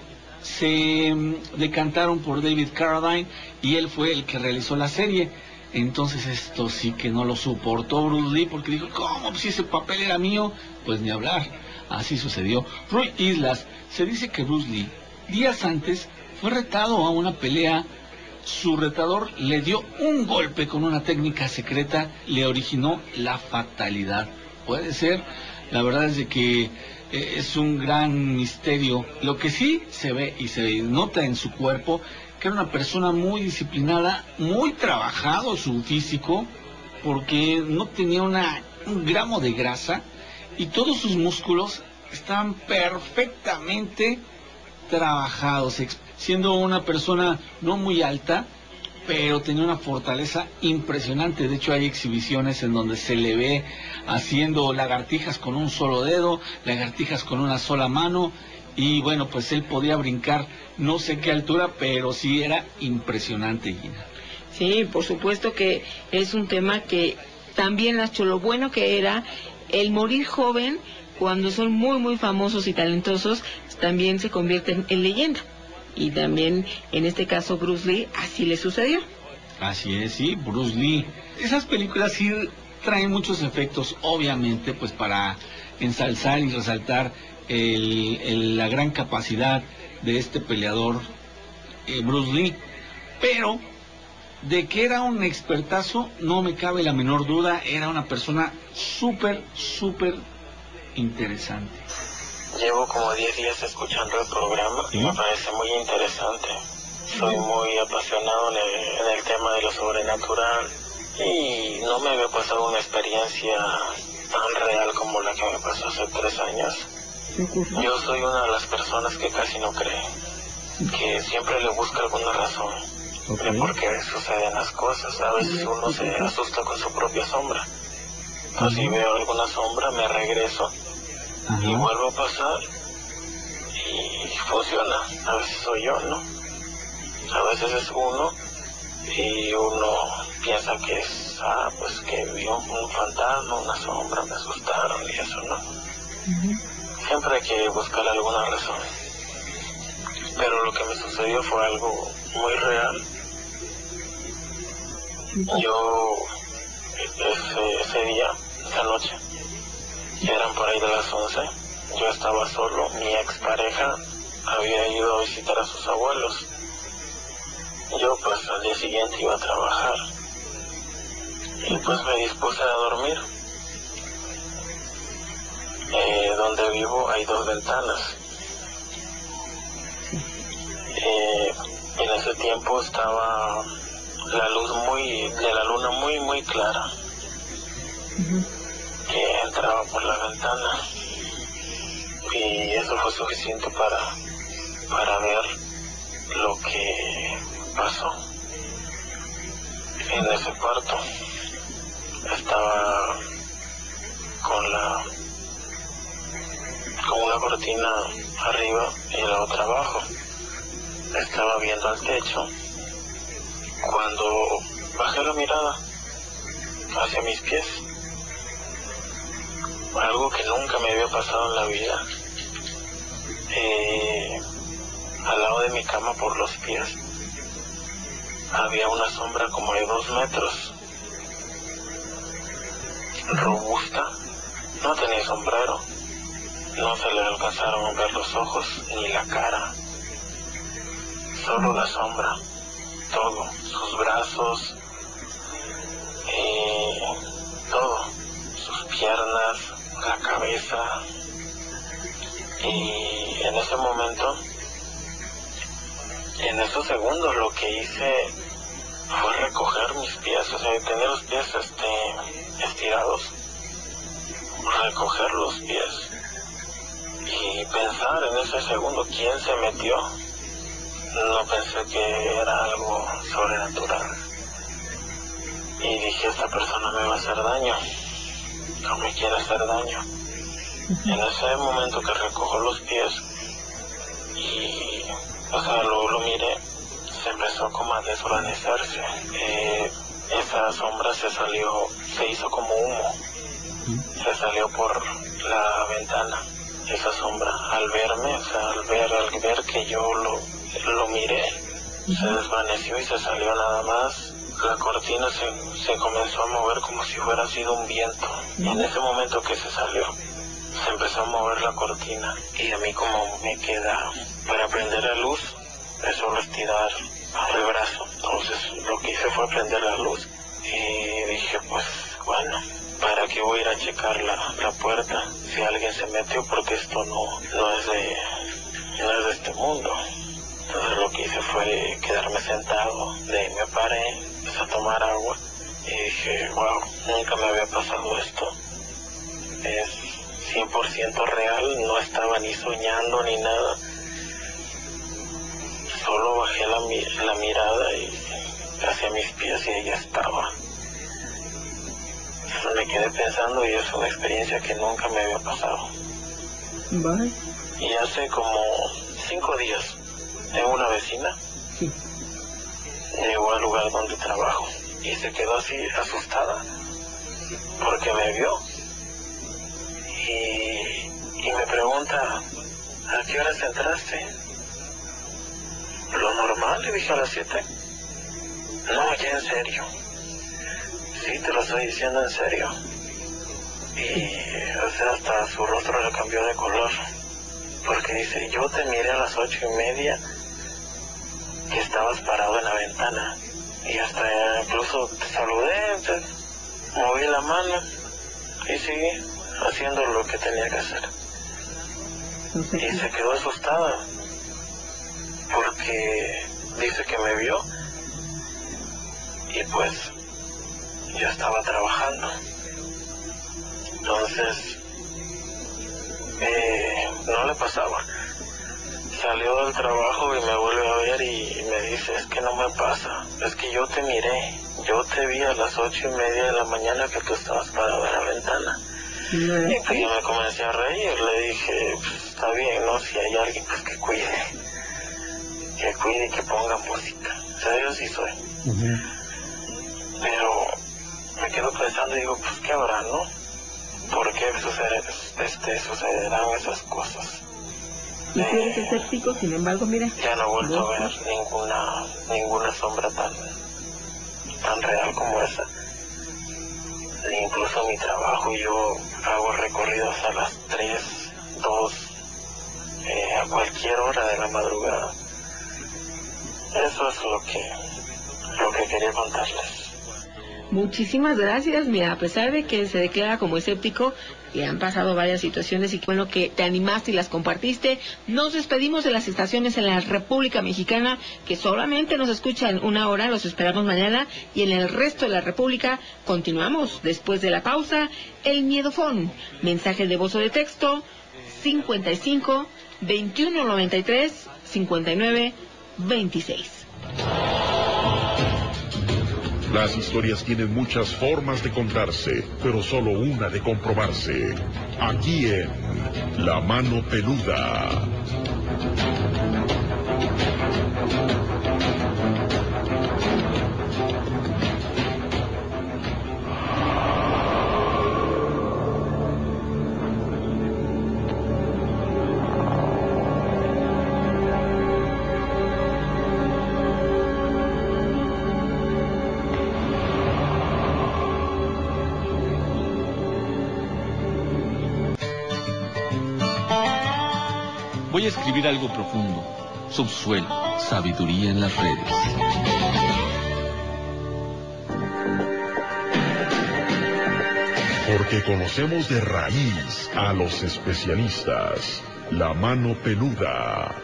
se decantaron por David Carradine, y él fue el que realizó la serie. Entonces esto sí que no lo soportó Bruce Lee, porque dijo, ¿cómo? Si ese papel era mío, pues ni hablar. Así sucedió. Roy Islas, se dice que Bruce Lee, días antes, fue retado a una pelea. Su retador le dio un golpe con una técnica secreta, le originó la fatalidad. Puede ser, la verdad es de que eh, es un gran misterio. Lo que sí se ve y se nota en su cuerpo, que era una persona muy disciplinada, muy trabajado su físico, porque no tenía una, un gramo de grasa, y todos sus músculos estaban perfectamente trabajados, siendo una persona no muy alta, pero tenía una fortaleza impresionante. De hecho, hay exhibiciones en donde se le ve haciendo lagartijas con un solo dedo, lagartijas con una sola mano, y bueno, pues él podía brincar no sé qué altura, pero sí era impresionante, Gina. Sí, por supuesto que es un tema que también, Nacho, lo bueno que era el morir joven, cuando son muy muy famosos y talentosos, también se convierten en leyenda. Y también en este caso Bruce Lee así le sucedió. Así es, sí, Bruce Lee. Esas películas sí traen muchos efectos, obviamente, pues para ensalzar y resaltar el, el, la gran capacidad de este peleador, eh, Bruce Lee. Pero De que era un expertazo, no me cabe la menor duda. Era una persona súper, súper interesante. Llevo como diez días escuchando el programa y me parece muy interesante. Soy muy apasionado en el, en el tema de lo sobrenatural y no me había pasado una experiencia tan real como la que me pasó hace tres años. Yo soy una de las personas que casi no cree, que siempre le busca alguna razón de por qué suceden las cosas. A veces uno se asusta con su propia sombra. Entonces, si veo alguna sombra, me regreso y vuelvo a pasar y funciona. A veces soy yo, ¿no? A veces es uno y uno piensa que es, ah, pues que vio un fantasma, una sombra, me asustaron y eso, ¿no? Siempre hay que buscar alguna razón. Pero lo que me sucedió fue algo muy real. Yo, ese, ese día, esa noche, eran por ahí de las once, yo estaba solo, mi expareja había ido a visitar a sus abuelos. Yo pues al día siguiente iba a trabajar y pues me dispuse a dormir. Eh, donde vivo hay dos ventanas. Eh, en ese tiempo estaba la luz muy de la luna muy muy clara que entraba por la ventana y eso fue suficiente para para ver lo que pasó en ese cuarto. Estaba con la con una cortina arriba y la otra abajo. Estaba viendo al techo cuando bajé la mirada hacia mis pies. Algo que nunca me había pasado en la vida. Eh, al lado de mi cama por los pies había una sombra como de dos metros, robusta, no tenía sombrero, no se le alcanzaron a ver los ojos ni la cara, solo la sombra, todo, sus brazos, eh, todo, sus piernas, la cabeza. Y en ese momento, en esos segundos, lo que hice fue recoger mis pies, o sea, tener los pies este, estirados, recoger los pies y pensar en ese segundo quién se metió. No pensé que era algo sobrenatural y dije, esta persona me va a hacer daño, no me quiere hacer daño. En ese momento que recojo los pies y, o sea, lo, lo miré, se empezó como a desvanecerse. Eh, esa sombra se salió, se hizo como humo, se salió por la ventana, esa sombra. Al verme, o sea, al ver, al ver que yo lo, lo miré, se desvaneció y se salió nada más. La cortina se, se comenzó a mover como si fuera sido un viento. Y en ese momento que se salió, se empezó a mover la cortina y a mí como me queda para prender la luz, es solo estirar el brazo. Entonces lo que hice fue prender la luz y dije, pues bueno, ¿para qué voy a ir a checar la, la puerta si alguien se metió? Porque esto no, no, es de, no es de este mundo. Entonces lo que hice fue quedarme sentado, de me paré, empecé a tomar agua y dije, wow, nunca me había pasado esto. Es cien por ciento real, no estaba ni soñando ni nada. Solo bajé la, la mirada y hacia mis pies y ella estaba. Me quedé pensando y es una experiencia que nunca me había pasado. Bye. Y hace como cinco días, tengo una vecina, sí. Llegó al lugar donde trabajo y se quedó así asustada porque me vio. Y, y me pregunta, ¿a qué horas entraste? Lo normal, le dije a las siete. No, ya en serio. Sí, te lo estoy diciendo en serio. Y, o sea, hasta su rostro le cambió de color. Porque dice, yo te miré a las ocho y media que estabas parado en la ventana. y hasta incluso te saludé, entonces moví la mano y seguí haciendo lo que tenía que hacer. Y se quedó asustada porque dice que me vio y pues yo estaba trabajando. Entonces eh, no le pasaba. Salió del trabajo y me vuelve a ver y me dice, es que no me pasa, es que yo te miré, yo te vi a las ocho y media de la mañana que tú estabas parado en la ventana. ¿No? Y pues yo me comencé a reír, le dije, pues está bien, ¿no? Si hay alguien, pues que cuide, que cuide y que ponga música. O sea, yo sí soy. Uh-huh. Pero me quedo pensando y digo, pues qué habrá, ¿no? ¿Por qué sucede, este, sucederán esas cosas? Y tú eres escéptico, sin embargo, mira. Ya no he vuelto a ver ninguna, ninguna sombra tan, tan real como esa. E incluso mi trabajo, yo hago recorridos a las tres, dos, eh, a cualquier hora de la madrugada. Eso es lo que, lo que quería contarles. Muchísimas gracias. Mira, a pesar de que se declara como escéptico, y han pasado varias situaciones y qué bueno que te animaste y las compartiste. Nos despedimos de las estaciones en la República Mexicana, que solamente nos escuchan una hora, los esperamos mañana, y en el resto de la República continuamos después de la pausa. El Miedofón, mensaje de voz o de texto, cincuenta y cinco, veintiuno noventa y tres, cincuenta y nueve, veintiséis. Las historias tienen muchas formas de contarse, pero solo una de comprobarse. Aquí en La Mano Peluda. Voy a escribir algo profundo, subsuelo, sabiduría en las redes. Porque conocemos de raíz a los especialistas. La Mano Peluda.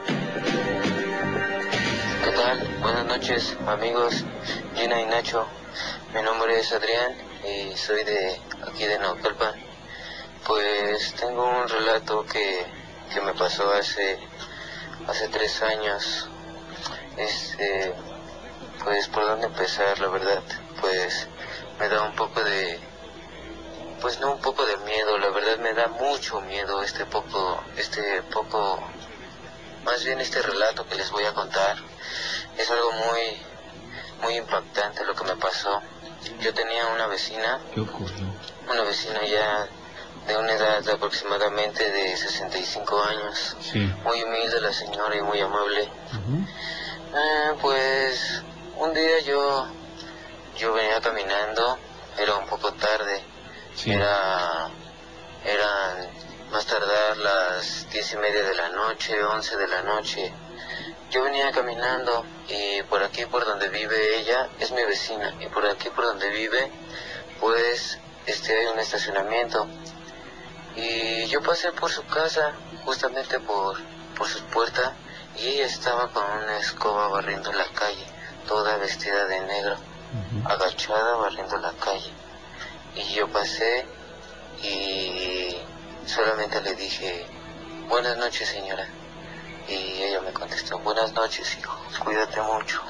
¿Qué tal? Buenas noches, amigos Gina y Nacho. Mi nombre es Adrián y soy de aquí de Naucalpan. Pues tengo un relato que... que me pasó hace hace tres años. Este, pues por dónde empezar, la verdad, pues me da un poco de, pues no un poco de miedo, la verdad me da mucho miedo este poco, este poco, más bien este relato que les voy a contar. Es algo muy, muy impactante lo que me pasó. Yo tenía una vecina, ¿qué ocurrió? Una vecina ya de una edad aproximadamente de sesenta y cinco años, sí. Muy humilde la señora y muy amable. Uh-huh. eh, pues un día yo yo venía caminando, era un poco tarde, sí. era eran más tardar las diez y media de la noche, once de la noche. Yo venía caminando y por aquí por donde vive ella, es mi vecina, y por aquí por donde vive pues este hay un estacionamiento. Y yo pasé por su casa, justamente por, por su puerta, y ella estaba con una escoba barriendo la calle, toda vestida de negro, uh-huh. agachada barriendo la calle. Y yo pasé y solamente le dije, buenas noches señora. Y ella me contestó, buenas noches hijo, cuídate mucho.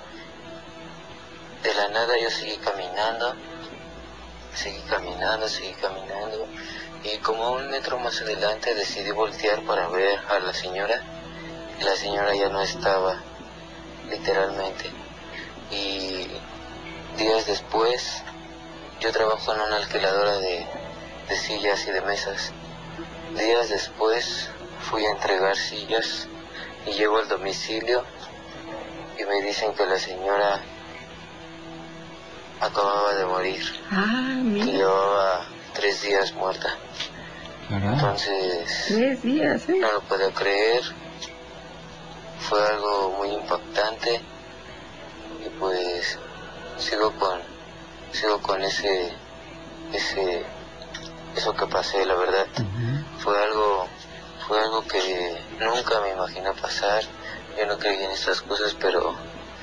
De la nada yo seguí caminando, seguí caminando, seguí caminando. Y como un metro más adelante decidí voltear para ver a la señora. Y la señora ya no estaba, literalmente. Y días después, yo trabajo en una alquiladora de, de sillas y de mesas. Días después fui a entregar sillas y llego al domicilio y me dicen que la señora acababa de morir. Ah, mira. Que llevaba tres días muerta. Carajo. Entonces, tres días, ¿eh? No lo puedo creer. Fue algo muy impactante. Y pues sigo con, sigo con ese, ese, eso que pasé, la verdad. Uh-huh. Fue algo, fue algo que nunca me imaginé pasar. Yo no creí en estas cosas, pero,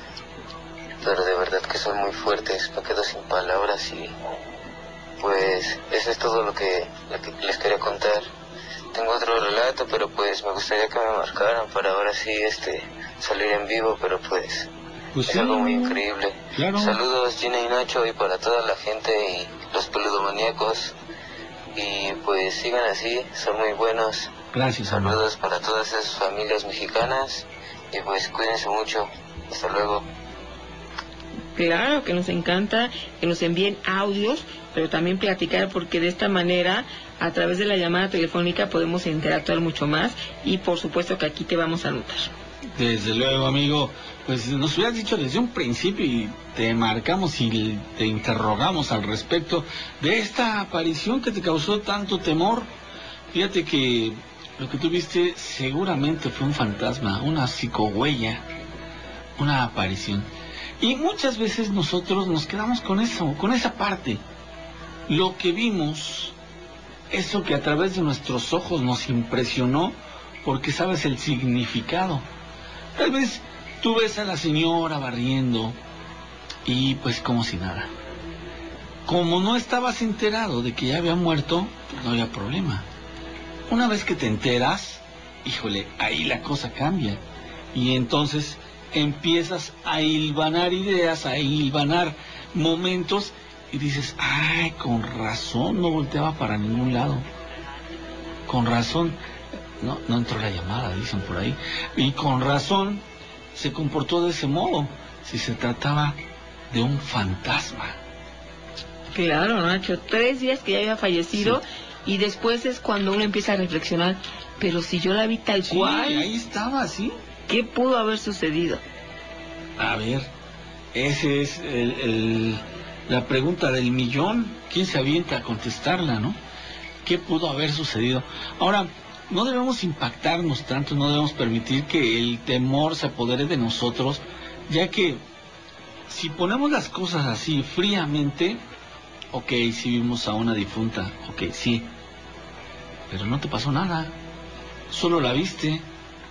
pero de verdad que son muy fuertes. Me quedo sin palabras y, pues, eso es todo lo que, lo que les quería contar. Tengo otro relato, pero pues me gustaría que me marcaran para ahora sí este salir en vivo, pero pues, pues es sí, algo muy increíble. Claro. Saludos Gina y Nacho y para toda la gente y los peludomaníacos. Y pues sigan así, son muy buenos. Gracias. Saludos amor. Para todas esas familias mexicanas y pues cuídense mucho. Hasta luego. Claro que nos encanta que nos envíen audios, pero también platicar, porque de esta manera, a través de la llamada telefónica, podemos interactuar mucho más y por supuesto que aquí te vamos a anotar. Desde luego, amigo, pues nos hubieras dicho desde un principio y te marcamos y te interrogamos al respecto de esta aparición que te causó tanto temor. Fíjate que lo que tú viste seguramente fue un fantasma, una psicohuella, una aparición. Y muchas veces nosotros nos quedamos con eso, con esa parte. Lo que vimos, eso que a través de nuestros ojos nos impresionó, porque sabes el significado. Tal vez tú ves a la señora barriendo y pues como si nada. Como no estabas enterado de que ya había muerto, pues no había problema. Una vez que te enteras, híjole, ahí la cosa cambia. Y entonces empiezas a hilvanar ideas, a hilvanar momentos y dices, ay, con razón no volteaba para ningún lado. Con razón, no, no entró la llamada, dicen por ahí. Y con razón se comportó de ese modo, si se trataba de un fantasma. Claro, Nacho, tres días que ya había fallecido, sí. Y después es cuando uno empieza a reflexionar, pero si yo la vi tal sí, cual. Ahí estaba, sí. ¿Qué pudo haber sucedido? A ver, ese es el, el, la pregunta del millón. ¿Quién se avienta a contestarla, no? ¿Qué pudo haber sucedido? Ahora, no debemos impactarnos tanto, no debemos permitir que el temor se apodere de nosotros, ya que si ponemos las cosas así fríamente, ok, si vimos a una difunta, ok, sí, pero no te pasó nada, solo la viste.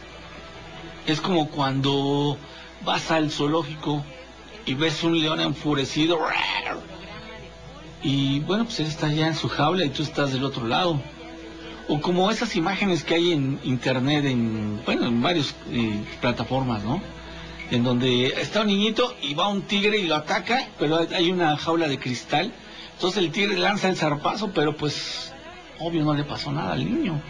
Es como cuando vas al zoológico y ves un león enfurecido y bueno, pues él está ya en su jaula y tú estás del otro lado. O como esas imágenes que hay en internet, en bueno, en varias eh, plataformas, ¿no? En donde está un niñito y va un tigre y lo ataca, pero hay una jaula de cristal. Entonces el tigre lanza el zarpazo, pero pues obvio no le pasó nada al niño.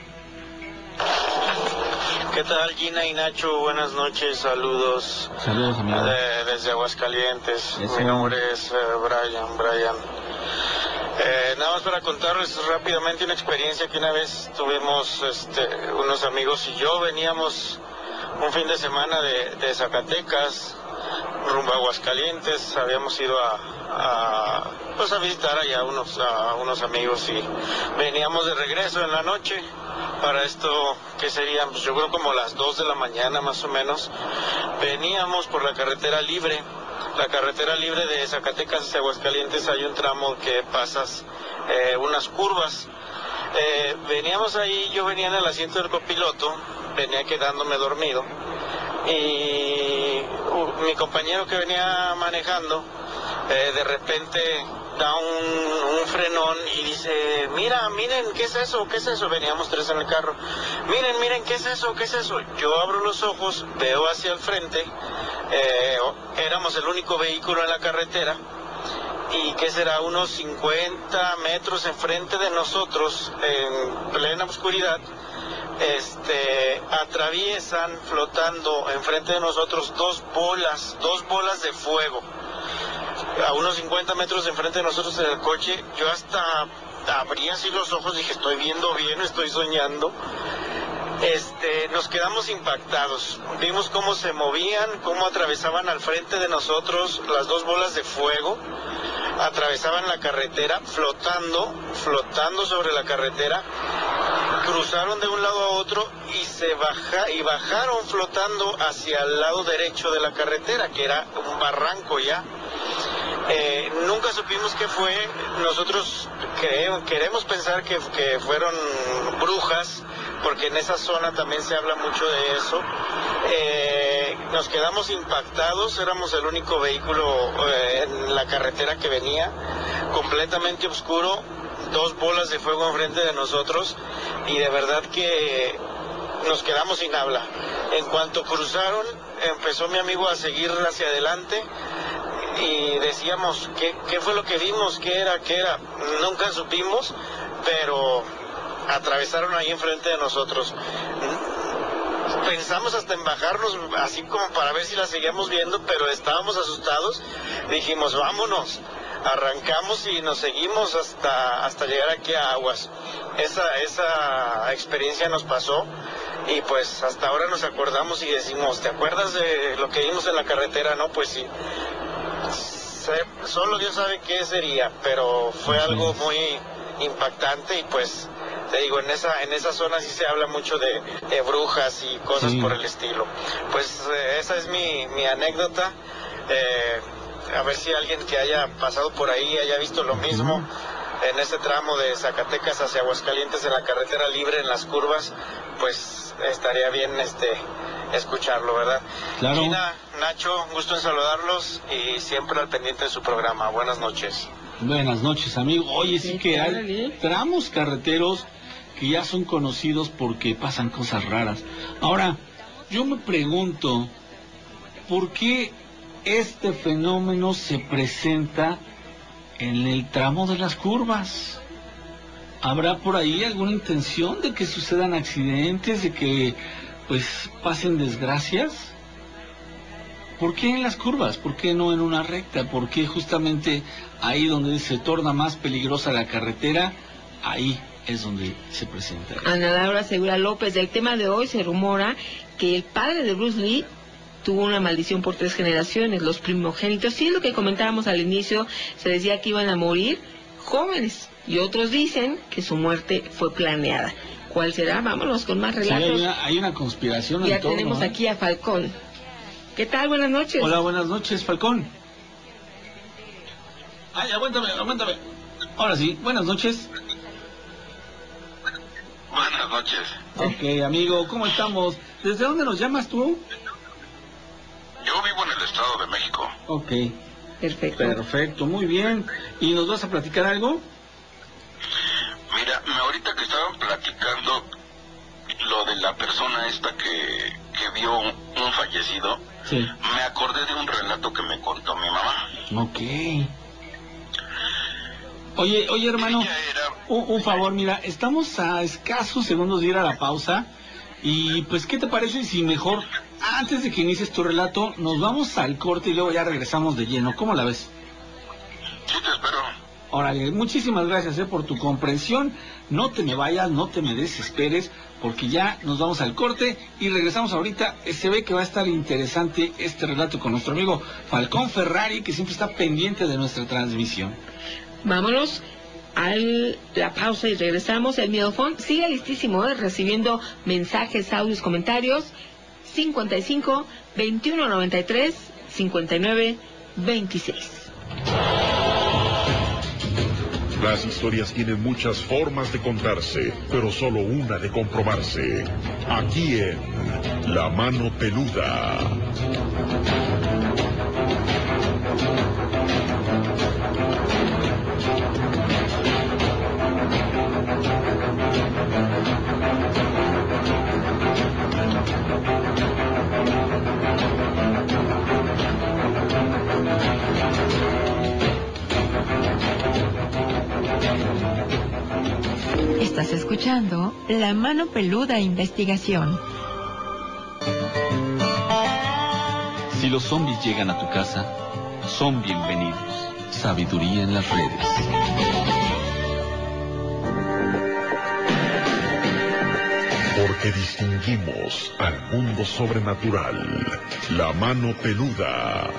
¿Qué tal, Gina y Nacho? Buenas noches, saludos. Saludos, amigo. De, desde Aguascalientes. Eso. Mi nombre es eh, Brian, Brian. Eh, nada más para contarles rápidamente una experiencia que una vez tuvimos este, unos amigos y yo. Veníamos un fin de semana de, de Zacatecas rumbo a Aguascalientes. Habíamos ido a, a, pues a visitar allá unos, a unos amigos y veníamos de regreso en la noche. Para esto, que serían, pues yo creo como las dos de la mañana más o menos, veníamos por la carretera libre. La carretera libre de Zacatecas hacia Aguascalientes hay un tramo que pasas eh, unas curvas. Eh, veníamos ahí, yo venía en el asiento del copiloto, venía quedándome dormido y uh, mi compañero que venía manejando eh, de repente da un, un frenón y dice, mira, miren, ¿qué es eso? ¿Qué es eso? Veníamos tres en el carro. Miren, miren, ¿qué es eso? ¿Qué es eso? Yo abro los ojos, veo hacia el frente, eh, éramos el único vehículo en la carretera, y ¿qué será? Unos cincuenta metros enfrente de nosotros, en plena oscuridad, este, atraviesan flotando enfrente de nosotros dos bolas, dos bolas de fuego. A unos cincuenta metros enfrente de nosotros en el coche, yo hasta abrí así los ojos, dije, estoy viendo bien, estoy soñando. Este, nos quedamos impactados, vimos cómo se movían, cómo atravesaban al frente de nosotros las dos bolas de fuego, atravesaban la carretera, flotando, flotando sobre la carretera, cruzaron de un lado a otro y se baja, y bajaron flotando hacia el lado derecho de la carretera, que era un barranco ya. Eh, nunca supimos qué fue. Nosotros cre- queremos pensar que, que fueron brujas, porque en esa zona también se habla mucho de eso. Eh, nos quedamos impactados, éramos el único vehículo eh, en la carretera que venía, completamente oscuro, dos bolas de fuego enfrente de nosotros, y de verdad que nos quedamos sin habla. En cuanto cruzaron, empezó mi amigo a seguir hacia adelante, y decíamos, ¿qué, qué fue lo que vimos? ¿Qué era? ¿Qué era? Nunca supimos, pero atravesaron ahí enfrente de nosotros. Pensamos hasta en bajarnos, así como para ver si la seguíamos viendo, pero estábamos asustados. Dijimos, vámonos. Arrancamos y nos seguimos hasta, hasta llegar aquí a Aguas. Esa, esa experiencia nos pasó, y pues hasta ahora nos acordamos y decimos, ¿te acuerdas de lo que vimos en la carretera? No, pues sí. Se, solo Dios sabe qué sería, pero fue algo muy impactante, y pues te digo, en esa en esa zona sí se habla mucho de, de brujas y cosas sí. por el estilo. Pues eh, esa es mi, mi anécdota. Eh, a ver si alguien que haya pasado por ahí haya visto lo mismo. Uh-huh. En ese tramo de Zacatecas hacia Aguascalientes, en la carretera libre, en las curvas, pues estaría bien este escucharlo, ¿verdad? Claro. Gina, Nacho, gusto en saludarlos y siempre al pendiente de su programa. Buenas noches. Buenas noches, amigo. Oye, sí que hay tramos carreteros que ya son conocidos porque pasan cosas raras. Ahora, yo me pregunto, ¿por qué este fenómeno se presenta en el tramo de las curvas? ¿Habrá por ahí alguna intención de que sucedan accidentes, de que pues pasen desgracias? ¿Por qué en las curvas? ¿Por qué no en una recta? ¿Por qué justamente ahí donde se torna más peligrosa la carretera, ahí es donde se presenta? Ana Laura Segura López, del tema de hoy se rumora que el padre de Bruce Lee tuvo una maldición por tres generaciones, los primogénitos. Sí, es lo que comentábamos al inicio, se decía que iban a morir jóvenes, y otros dicen que su muerte fue planeada. ¿Cuál será? Vámonos con más relatos. Sí, hay, una, hay una conspiración ya en torno, tenemos ¿eh? aquí a Falcón. ¿Qué tal? Buenas noches. Hola, buenas noches, Falcón. Ay, aguántame, aguántame. Ahora sí, buenas noches. Buenas noches. Ok, amigo, ¿cómo estamos? ¿Desde dónde nos llamas tú? Yo vivo en el Estado de México. Ok. Perfecto. Perfecto, muy bien. ¿Y nos vas a platicar algo? Mira, ahorita que estaban platicando lo de la persona esta que, que vio un, un fallecido, sí. me acordé de un relato que me contó mi mamá. Ok. Oye, oye hermano, un, un favor, mira, estamos a escasos segundos de ir a la pausa, y pues, ¿qué te parece si mejor, antes de que inicies tu relato, nos vamos al corte y luego ya regresamos de lleno? ¿Cómo la ves? Sí, te espero. Órale, muchísimas gracias eh, por tu comprensión. No te me vayas, no te me desesperes, porque ya nos vamos al corte y regresamos ahorita. Se ve que va a estar interesante este relato con nuestro amigo Falcón Ferrari, que siempre está pendiente de nuestra transmisión. Vámonos a la pausa y regresamos. El Miedofón sigue listísimo, ¿eh? Recibiendo mensajes, audios, comentarios. cincuenta y cinco, veintiuno noventa y tres, cincuenta y nueve, veintiséis. Las historias tienen muchas formas de contarse, pero solo una de comprobarse. Aquí en La Mano Peluda. Estás escuchando La Mano Peluda Investigación. Si los zombies llegan a tu casa, son bienvenidos. Sabiduría en las redes. Porque distinguimos al mundo sobrenatural. La Mano Peluda.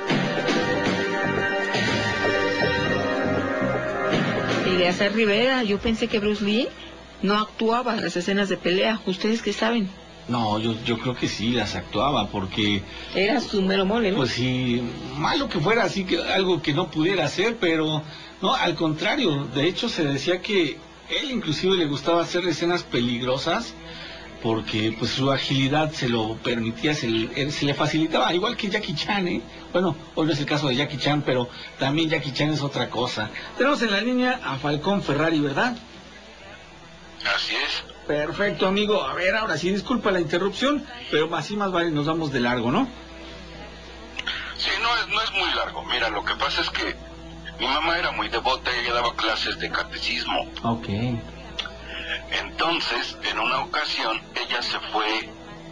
Eleazar Rivera, yo pensé que Bruce Lee no actuaba en las escenas de pelea. ¿Ustedes qué saben? No, yo yo creo que sí las actuaba, porque... Era su mero mole, ¿no? Pues sí, malo que fuera así, que algo que no pudiera hacer, pero no, al contrario. De hecho, se decía que él inclusive le gustaba hacer escenas peligrosas, porque pues su agilidad se lo permitía, se le, se le facilitaba, igual que Jackie Chan, ¿eh? Bueno, hoy no es el caso de Jackie Chan, pero también Jackie Chan es otra cosa. Tenemos en la línea a Falcón Ferrari, ¿verdad? Así es. Perfecto, amigo. A ver, ahora sí, disculpa la interrupción, pero así más vale nos vamos de largo, ¿no? Sí, no es, no es muy largo. Mira, lo que pasa es que mi mamá era muy devota y ella daba clases de catecismo. Ok. Entonces, en una ocasión, ella se fue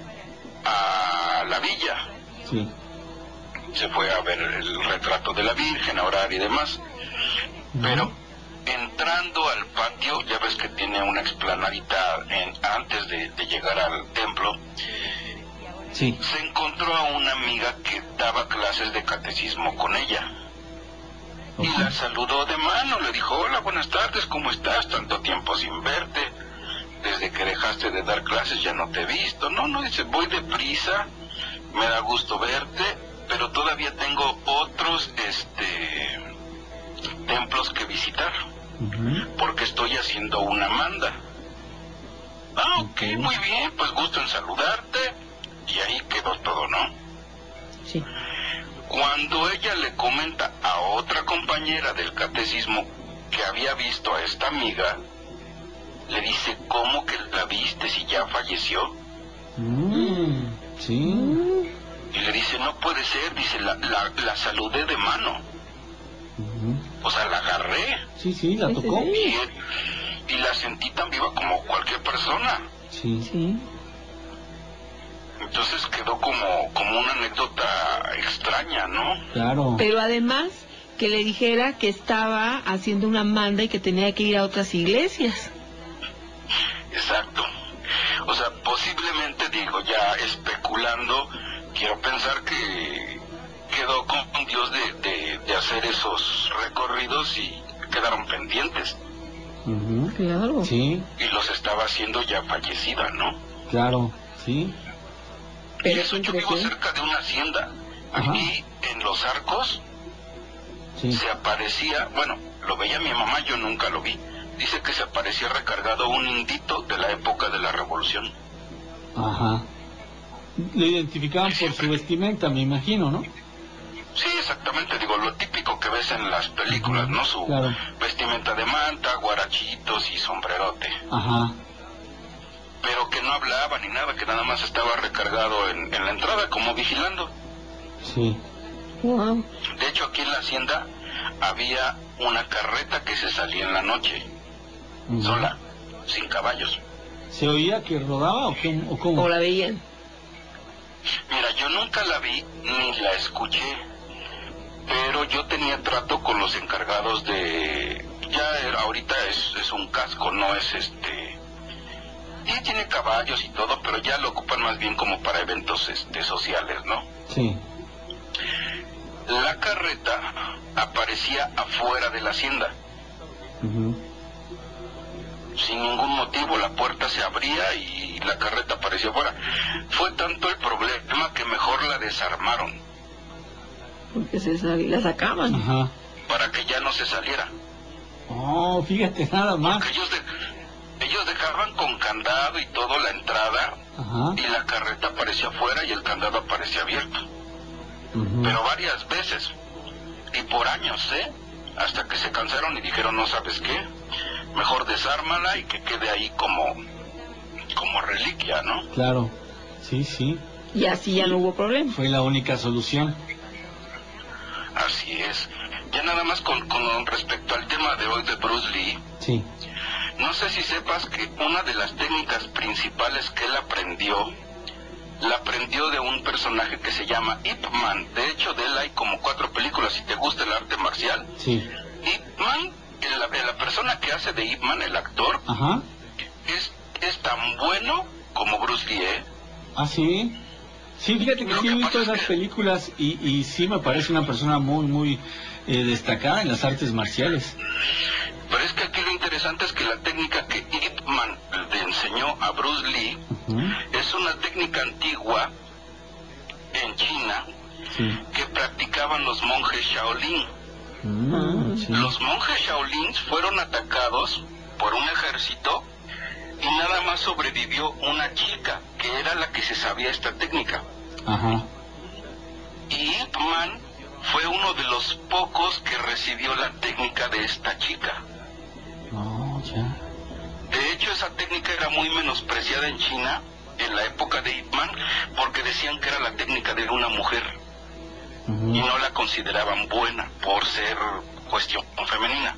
a la villa. Sí. Se fue a ver el retrato de la Virgen, a orar y demás. Uh-huh. Pero entrando al patio, ya ves que tiene una explanadita en, antes de, de llegar al templo. Sí. Se encontró a una amiga que daba clases de catecismo con ella. Okay. Y la saludó de mano, le dijo: hola, buenas tardes, ¿cómo estás? Tanto tiempo sin verte. Desde que dejaste de dar clases ya no te he visto. No, no, dice, voy deprisa, me da gusto verte, pero todavía tengo otros este templos que visitar, uh-huh. porque estoy haciendo una manda. Ah, ok, uh-huh. Muy bien, pues gusto en saludarte, y ahí quedó todo, ¿no? Sí. Cuando ella le comenta a otra compañera del catecismo que había visto a esta amiga, le dice: ¿cómo que la viste si ya falleció? Mm, sí. Y le dice: no puede ser, dice, la, la, la saludé de mano. Uh-huh. O sea, la agarré. Sí, sí, la tocó. Y, y la sentí tan viva como cualquier persona. Sí. Sí. Entonces quedó como, como una anécdota extraña, ¿no? Claro. Pero además que le dijera que estaba haciendo una manda y que tenía que ir a otras iglesias. Exacto. O sea, posiblemente, digo, ya especulando, quiero pensar que quedó con Dios de, de, de hacer esos recorridos y quedaron pendientes. Uh-huh. Claro. Sí. Y los estaba haciendo ya fallecida, ¿no? Claro, sí. Pero y eso, yo vivo cerca de una hacienda. Ajá. Aquí en Los Arcos sí. se aparecía, bueno, lo veía mi mamá, yo nunca lo vi. Dice que se aparecía recargado un indito de la época de la Revolución. Ajá. Lo identificaban por su vestimenta, me imagino, ¿no? Sí, exactamente. Digo, lo típico que ves en las películas, uh-huh. ¿no? Su claro. vestimenta de manta, guarachitos y sombrerote. Ajá. Pero que no hablaba ni nada, que nada más estaba recargado en, en la entrada, como vigilando. Sí. Wow. De hecho, aquí en la hacienda había una carreta que se salía en la noche. Uh-huh. Sola, sin caballos. ¿Se oía que rodaba o cómo? O, cómo? ¿O la veían? Mira, yo nunca la vi ni la escuché, pero yo tenía trato con los encargados de... Ya era, ahorita es, es un casco, no es este... Y tiene caballos y todo, pero ya lo ocupan más bien como para eventos este, sociales, ¿no? Sí. La carreta aparecía afuera de la hacienda. Uh-huh. Sin ningún motivo, la puerta se abría y la carreta apareció afuera. Fue tanto el problema que mejor la desarmaron. Porque se sal... la sacaban. Ajá. Para que ya no se saliera. Oh, fíjate, nada más. Porque ellos, de... ellos dejaban con candado y todo la entrada. Ajá. Y la carreta aparecía afuera y el candado aparecía abierto. Uh-huh. Pero varias veces. Y por años, ¿eh? Hasta que se cansaron y dijeron: no, ¿sabes qué? Mejor desármala y que quede ahí como como reliquia, ¿no? Claro, sí, sí. Y así ya no hubo problema. Fue la única solución. Así es. Ya nada más con, con respecto al tema de hoy de Bruce Lee. Sí. No sé si sepas que una de las técnicas principales que él aprendió, la aprendió de un personaje que se llama Ip Man. De hecho, de él hay como cuatro películas, si te gusta el arte marcial. Sí. Ip Man, la, la persona que hace de Ip Man, el actor, ajá, es, es tan bueno como Bruce Lee, ¿eh? ¿Ah, sí? Sí, fíjate que Lo sí que he visto pasa esas es que... películas y, y sí me parece una persona muy, muy eh, destacada en las artes marciales. Pero es que aquí lo interesante es que la técnica que Ip Man le enseñó a Bruce Lee uh-huh. es una técnica antigua en China sí. que practicaban los monjes Shaolin. Mm, sí. Los monjes Shaolin fueron atacados por un ejército y nada más sobrevivió una chica, que era la que se sabía esta técnica. Ajá. Y Ip Man fue uno de los pocos que recibió la técnica de esta chica. Oh, ya. De hecho, esa técnica era muy menospreciada en China en la época de Ip Man, porque decían que era la técnica de una mujer. Uh-huh. Y no la consideraban buena por ser cuestión femenina.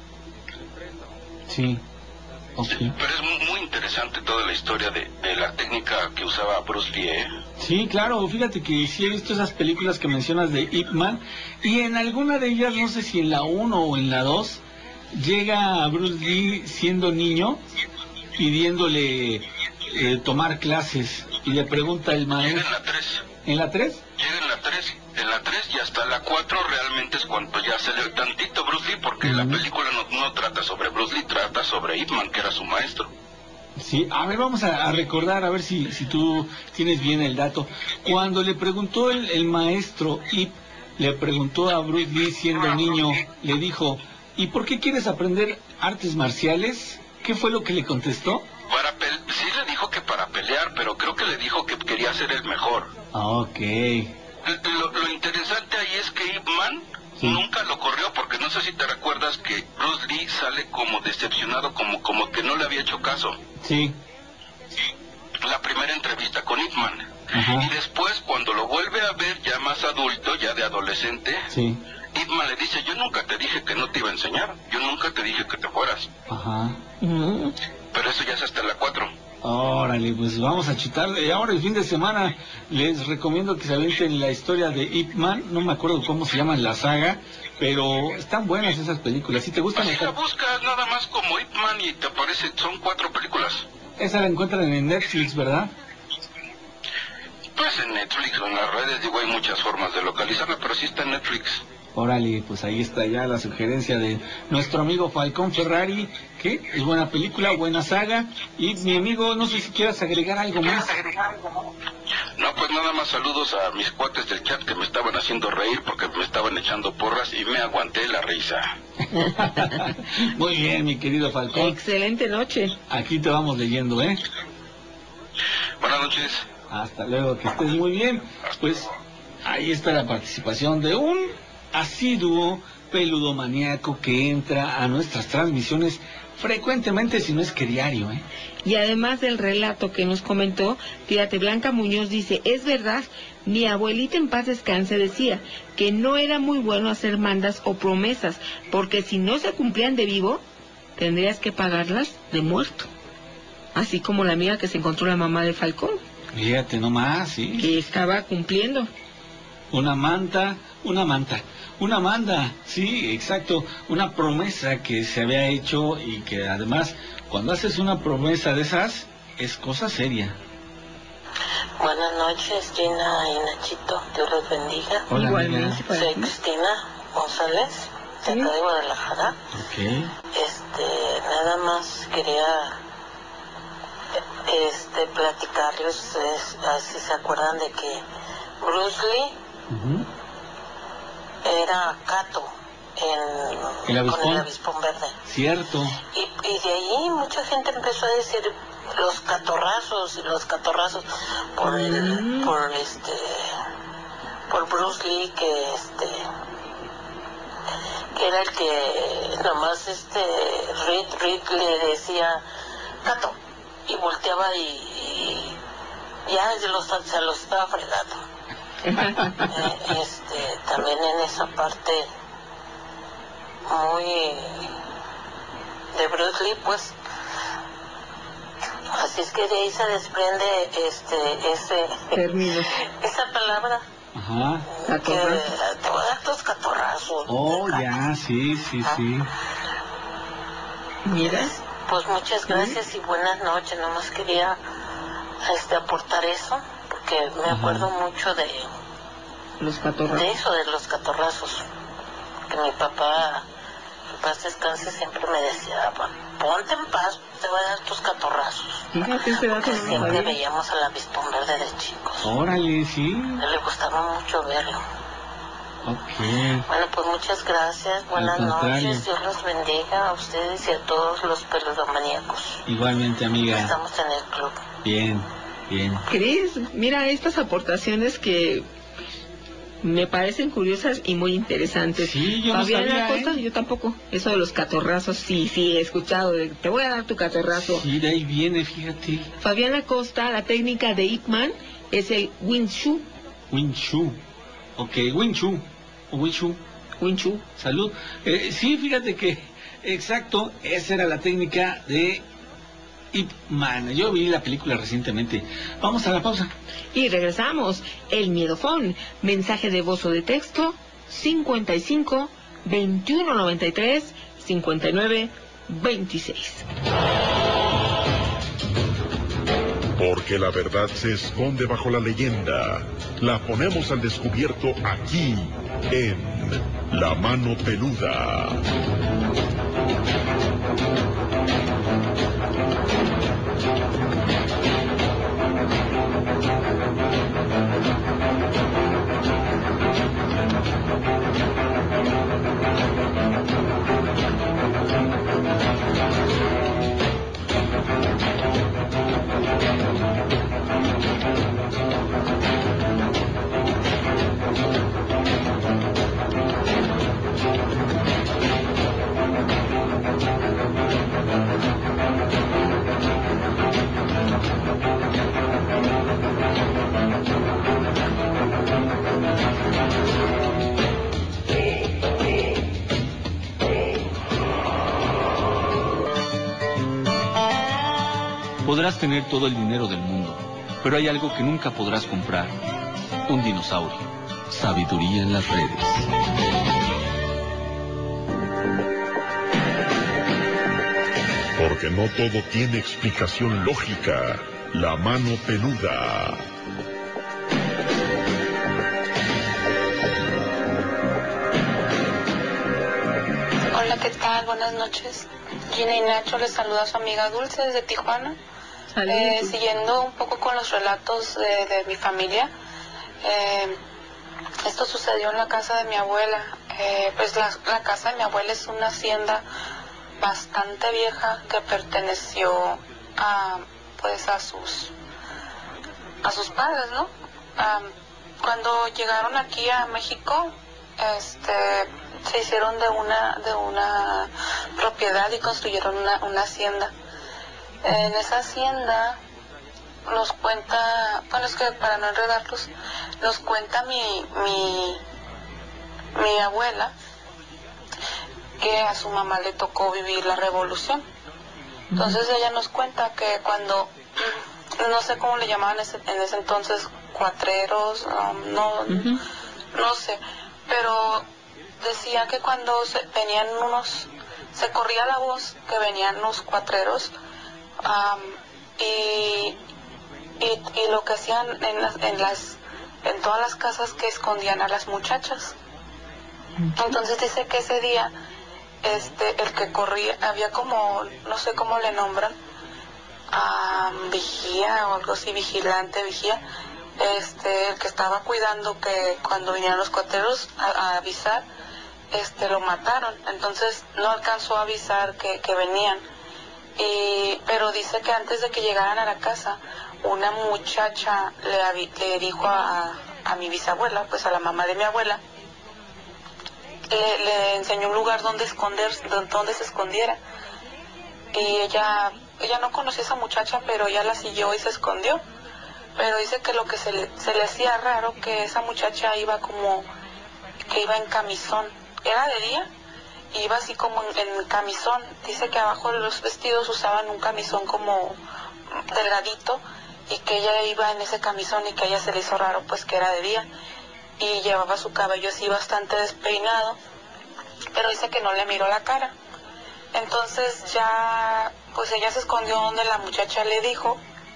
Sí. Okay. Pero es muy, muy interesante toda la historia de, de la técnica que usaba Bruce Lee, ¿eh? Sí, claro, fíjate que sí he visto esas películas que mencionas de Ip Man, y en alguna de ellas, no sé si en la uno o en la dos, llega Bruce Lee siendo niño, pidiéndole eh, tomar clases, y le pregunta el maestro... Llega en la tres. ¿En la tres? Llega en la tres, en la tres y hasta la cuatro realmente es cuando ya se le tantito Bruce Lee, porque uh-huh. la película no, no trata sobre Bruce Lee, trata sobre Ip Man, que era su maestro. Sí, a ver, vamos a, a recordar, a ver si, si tú tienes bien el dato. Cuando le preguntó el, el maestro Ip, le preguntó a Bruce Lee siendo niño, le dijo, ¿y por qué quieres aprender artes marciales? ¿Qué fue lo que le contestó? Para pe- sí le dijo que para pelear, pero creo que le dijo que quería ser el mejor. Ok. Lo, lo interesante ahí es que Ip Man sí. nunca lo corrió, porque no sé si te recuerdas que Bruce Lee sale como decepcionado, como, como que no le había hecho caso. Sí. La primera entrevista con Ip Man. Ajá. Y después, cuando lo vuelve a ver ya más adulto, ya de adolescente, sí. Ip Man le dice, yo nunca te dije que no te iba a enseñar, yo nunca te dije que te fueras. Ajá. Uh-huh. Pero eso ya es hasta la cuatro. Órale, pues vamos a chutarle. Ahora el fin de semana les recomiendo que se avienten la historia de Ip Man. No me acuerdo cómo se llama la saga, pero están buenas esas películas. Si te gustan... Así la buscas nada más como Ip Man y te aparece, son cuatro películas. Esa la encuentran en Netflix, ¿verdad? Pues en Netflix o en las redes, digo, hay muchas formas de localizarla, pero sí está en Netflix. Órale, pues ahí está ya la sugerencia de nuestro amigo Falcón Ferrari, que es buena película, buena saga. Y mi amigo, no sé si quieras agregar algo más. No, pues nada más saludos a mis cuates del chat que me estaban haciendo reír porque me estaban echando porras y me aguanté la risa. Muy bien, mi querido Falcón. Excelente noche. Aquí te vamos leyendo, ¿eh? Buenas noches. Hasta luego, que estés muy bien. Pues ahí está la participación de un asiduo peludomaníaco que entra a nuestras transmisiones frecuentemente, si no es que diario, ¿eh? Y además del relato que nos comentó, fíjate, Blanca Muñoz dice, es verdad, mi abuelita en paz descanse decía que no era muy bueno hacer mandas o promesas, porque si no se cumplían de vivo, tendrías que pagarlas de muerto. Así como la amiga que se encontró la mamá de Falcón. Fíjate nomás, sí. Que estaba cumpliendo. Una manta, una manta, una manda, sí, exacto, una promesa que se había hecho y que además, cuando haces una promesa de esas, es cosa seria. Buenas noches, Gina y Nachito, Dios los bendiga. Hola, igualmente. Soy Cristina González, de acá de Guadalajara. Okay. Este, nada más quería este platicarles, es, si se acuerdan de que Bruce Lee Uh-huh. era Kato en, ¿El con el avispón verde. Cierto. Y, y de ahí mucha gente empezó a decir los catorrazos y los catorrazos por el, mm. por este por Bruce Lee, que este que era el que nomás este Reed, Reed le decía Kato y volteaba y, y ya se los, se los estaba fregando. eh, este también en esa parte muy de Bruce Lee, pues así es que de ahí se desprende este ese término, esa palabra. Ajá. Que te voy a dar tus catorrazos. Oh, ya, sí, sí, sí. Miras, pues muchas gracias ¿Sí? y buenas noches. Nomás quería este aportar eso, porque me Ajá. acuerdo mucho de los catorrazos. De eso, de los catorrazos. Que mi papá, en paz descanse, siempre me decía, ponte en paz, te va a dar tus catorrazos. Fíjate, ese dato Porque no lo siempre sabía. veíamos al avispón verde de chicos. Órale, sí. A él le gustaba mucho verlo. Ok. Bueno, pues muchas gracias. Buenas Al contrario. noches. Dios los bendiga a ustedes y a todos los peludomaníacos. Igualmente, amiga. Estamos en el club. Bien, bien. Cris, mira estas aportaciones que me parecen curiosas y muy interesantes. Sí, yo no Fabiana sabía, Costa, ¿eh? yo tampoco. Eso de los catorrazos, sí, sí, he escuchado. de, Te voy a dar tu catorrazo. Sí, de ahí viene, fíjate. Fabiana Costa, la técnica de Ip Man es el Wing Chun. Wing Chun. Ok, Wing Chun. O Wing Chun. Wing Chun. Salud. Eh, sí, fíjate que, exacto, esa era la técnica de Ip Man. Yo vi la película recientemente. Vamos a la pausa. Y regresamos. El miedofón. Mensaje de voz o de texto cincuenta y cinco, veintiuno noventa y tres, cincuenta y nueve, veintiséis. Porque la verdad se esconde bajo la leyenda. La ponemos al descubierto aquí, en La Mano Peluda. Podrás tener todo el dinero del mundo, pero hay algo que nunca podrás comprar. Un dinosaurio. Sabiduría en las redes. Porque no todo tiene explicación lógica. La Mano Peluda. Hola, ¿qué tal? Buenas noches. Gina y Nacho les saluda a su amiga Dulce desde Tijuana. Eh, siguiendo un poco con los relatos de, de mi familia, eh, esto sucedió en la casa de mi abuela. Eh, pues la, la casa de mi abuela es una hacienda bastante vieja que perteneció a pues a sus a sus padres, ¿no? Um, cuando llegaron aquí a México, este se hicieron de una de una propiedad y construyeron una, una hacienda. En esa hacienda nos cuenta, bueno, es que para no enredarlos, nos cuenta mi mi mi abuela que a su mamá le tocó vivir la revolución. Entonces ella nos cuenta que cuando, no sé cómo le llamaban ese, en ese entonces, cuatreros, um, no, uh-huh. no sé, pero decía que cuando se, venían unos, se corría la voz que venían unos cuatreros, um, y, y, y lo que hacían en las, en las, en todas las casas que escondían a las muchachas. Entonces dice que ese día, este, el que corría, había como, no sé cómo le nombran, um, vigía o algo así, vigilante, vigía, este, el que estaba cuidando que cuando vinieran los cuatreros a, a avisar, este, lo mataron. Entonces no alcanzó a avisar que, que venían. Y, pero dice que antes de que llegaran a la casa, una muchacha le, avi, le dijo a, a mi bisabuela, pues a la mamá de mi abuela, le, le enseñó un lugar donde esconder, donde se escondiera. Y ella, ella no conocía a esa muchacha, pero ella la siguió y se escondió. Pero dice que lo que se le, se le hacía raro, que esa muchacha iba como, que iba en camisón. Era de día, iba así como en, en camisón. Dice que abajo de los vestidos usaban un camisón como delgadito, y que ella iba en ese camisón y que a ella se le hizo raro, pues que era de día. Y llevaba su cabello así bastante despeinado, pero dice que no le miró la cara. Entonces ya, pues ella se escondió donde la muchacha le dijo,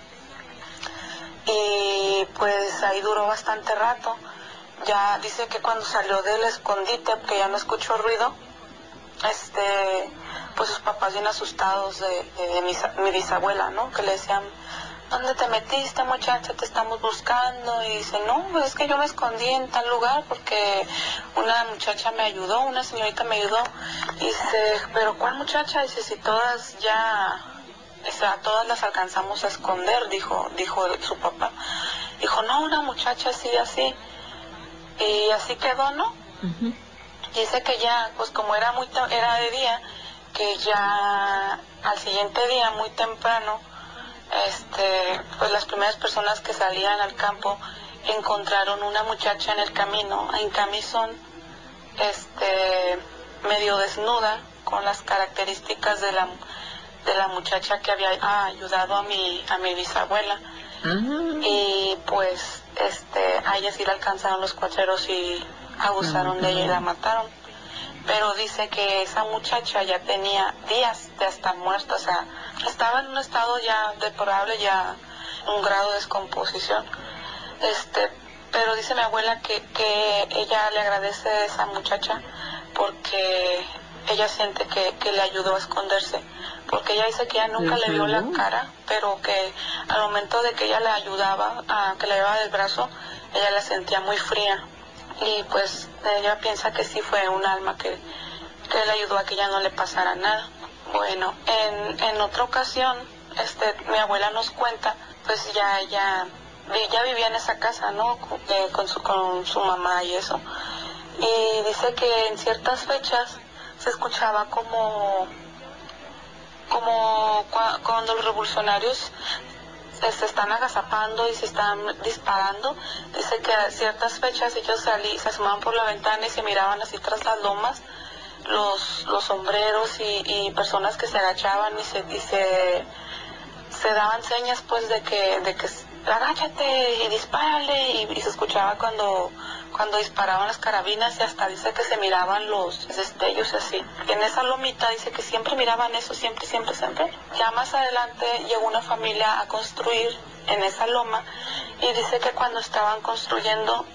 y pues ahí duró bastante rato. Ya dice que cuando salió del escondite, porque ya no escuchó ruido, este, pues sus papás bien asustados de, de, de mi, mi bisabuela, ¿no? Que le decían, ¿dónde te metiste, muchacha? Te estamos buscando. Y dice, no, pues es que yo me escondí en tal lugar porque una muchacha me ayudó, una señorita me ayudó. Y dice, ¿pero cuál muchacha? Dice, si todas ya, o sea, todas las alcanzamos a esconder, dijo, dijo su papá. Dijo, no, una muchacha así, así. Y así quedó, ¿no? Uh-huh. Dice que ya, pues como era muy era de día, que ya al siguiente día, muy temprano, este, pues las primeras personas que salían al campo encontraron una muchacha en el camino, en camisón, este, medio desnuda, con las características de la de la muchacha que había ah, ayudado a mi a mi bisabuela. Uh-huh. Y pues este a ella sí la alcanzaron los cuacheros y abusaron uh-huh. de ella y la mataron. Pero dice que esa muchacha ya tenía días de estar muerta, o sea, estaba en un estado ya deplorable, ya un grado de descomposición. Este, pero dice mi abuela que, que ella le agradece a esa muchacha porque ella siente que, que le ayudó a esconderse, porque ella dice que ella nunca le vio la cara, pero que al momento de que ella le ayudaba, a, que le llevaba del brazo, ella la sentía muy fría. Y pues ella piensa que sí fue un alma que, que le ayudó a que ya no le pasara nada. Bueno, en, en otra ocasión, este, mi abuela nos cuenta, pues ya ella ya vivía en esa casa, ¿no? Eh, con, su, con su mamá y eso. Y dice que en ciertas fechas se escuchaba como, como cua, cuando los revolucionarios se están agazapando y se están disparando. Dice que a ciertas fechas ellos salí, se asomaban por la ventana y se miraban así tras las lomas los los sombreros y, y personas que se agachaban y se y se, se daban señas pues de que de que agáchate y dispárale, y, y se escuchaba cuando cuando disparaban las carabinas, y hasta dice que se miraban los destellos así. Y en esa lomita dice que siempre miraban eso, siempre, siempre, siempre. Ya más adelante llegó una familia a construir en esa loma, y dice que cuando estaban construyendo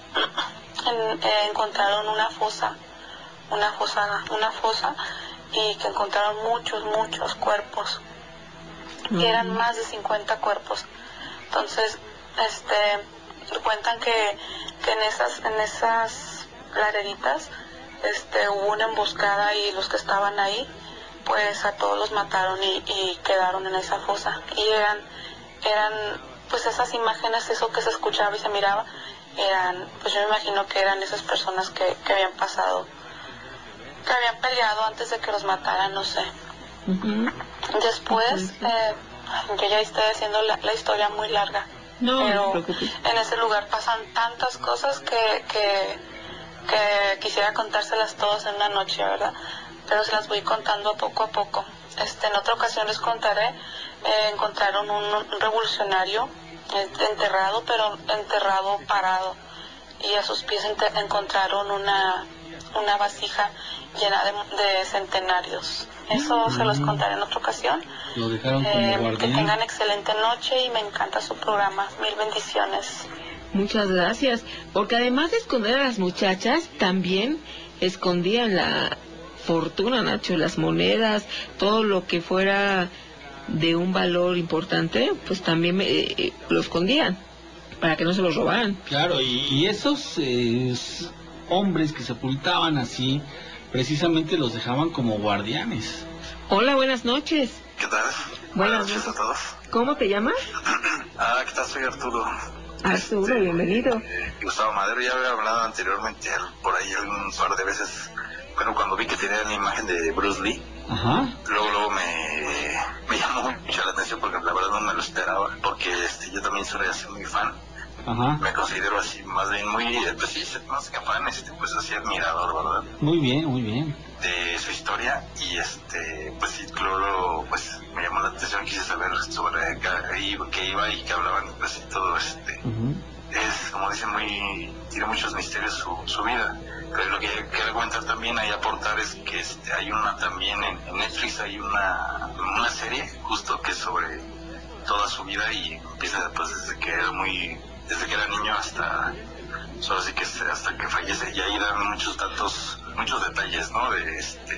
en, eh, encontraron una fosa, una fosa, una fosa, y que encontraron muchos, muchos cuerpos. Mm. Y eran más de cincuenta cuerpos. Entonces, este, cuentan que que en esas en esas laderitas este hubo una emboscada, y los que estaban ahí pues a todos los mataron y, y quedaron en esa fosa. Y eran eran pues esas imágenes, eso que se escuchaba y se miraba, eran, pues yo me imagino que eran esas personas que, que habían pasado, que habían peleado antes de que los mataran, no sé. Uh-huh. Después eh, yo ya estoy haciendo la, la historia muy larga. No, pero no en ese lugar pasan tantas cosas que, que, que quisiera contárselas todas en una noche, ¿verdad? Pero se las voy contando poco a poco. Este, en otra ocasión les contaré, eh, encontraron un, un revolucionario eh, enterrado, pero enterrado parado, y a sus pies enter- encontraron una, una vasija llena de, de centenarios. Eso mm. se los contaré en otra ocasión. Lo dejaron como eh, guardián. Que tengan excelente noche y me encanta su programa. Mil bendiciones. Muchas gracias. Porque además de esconder a las muchachas, también escondían la fortuna, Nacho, las monedas, todo lo que fuera de un valor importante, pues también eh, lo escondían para que no se los robaran. Claro, y, y esos eh, hombres que sepultaban así, precisamente los dejaban como guardianes. Hola, buenas noches. ¿Qué tal? Buenas, buenas noches a todos. ¿Cómo te llamas? Ah, ¿qué tal? Soy Arturo. Arturo, este, bienvenido. Eh, Gustavo Madero, ya había hablado anteriormente por ahí un par de veces. Bueno, cuando vi que tenía la imagen de Bruce Lee, ajá, luego luego me, me llamó mucho la atención porque la verdad no me lo esperaba, porque este yo también soy así muy fan. Ajá. Me considero así, más bien muy, pues sí, más que fan, este, pues así admirador, ¿verdad? Muy bien, muy bien. De su historia, y este, pues sí, luego, pues me llamó la atención, quise saber sobre qué iba y qué hablaban, pues y todo, este, uh-huh. Es, como dicen, muy, tiene muchos misterios su, su vida. Pero lo que quiero comentar también, ahí aportar, es que este, hay una también, en, en Netflix hay una, una serie, justo que es sobre toda su vida, y empieza pues desde que era muy, desde que era niño hasta, solo así que hasta que fallece, y ahí dan muchos datos, muchos detalles, ¿no? De este,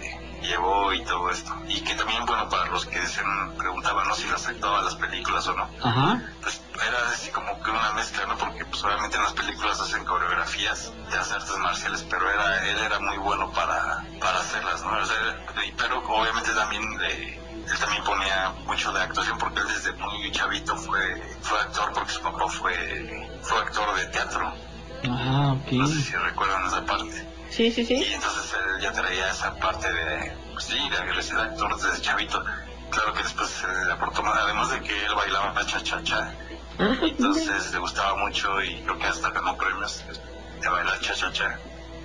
llevó y todo esto. Y que también, bueno, para los que se preguntaban, ¿no?, si las actuaba las películas o no. Ajá. Pues era así como que una mezcla, ¿no? Porque pues obviamente en las películas hacen coreografías de las artes marciales, pero era él era muy bueno para, para hacerlas, ¿no? O sea, pero obviamente también eh, él también ponía mucho de actuación, porque él desde muy chavito fue, fue actor, porque su papá fue, fue actor de teatro. Ah, ok. No sé si recuerdan esa parte. Sí, sí, sí. Y entonces él ya traía esa parte de, pues sí, de ser actor desde chavito. Claro que después se le aportó más, además de que él bailaba cha-cha-cha. Entonces le gustaba mucho y creo que hasta ganó premios de bailar cha-cha-cha.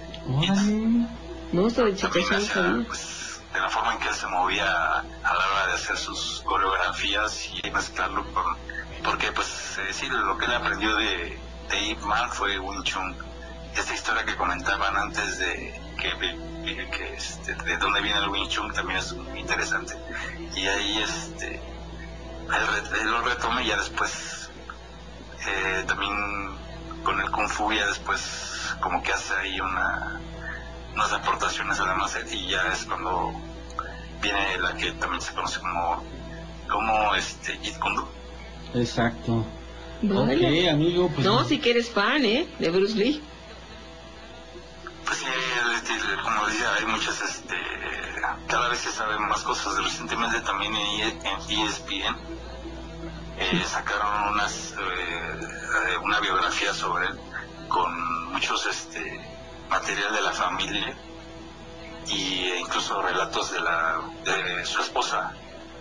No, sobre el también cha-cha-cha, hacía, pues, de la forma en que él se movía a la hora de hacer sus coreografías y mezclarlo con... Porque, pues, eh, sí, lo que él aprendió de, de Ip Man fue Wing Chun. Esta historia que comentaban antes de que, que este, de dónde viene el Wing Chun también es muy interesante. Y ahí este él, él lo retoma y ya después eh, también con el Kung Fu ya después como que hace ahí una unas aportaciones además, y ya es cuando viene la que también se conoce como como este Jeet Kune Do. Exacto. Vale. Ok, amigo, pues no, si que eres fan, ¿eh? De Bruce Lee. Pues sí, como decía, hay muchas, este, cada vez se saben más cosas. Recientemente también en E S P N eh, sacaron unas, eh, una biografía sobre él con muchos, este, material de la familia y eh, incluso relatos de la de su esposa,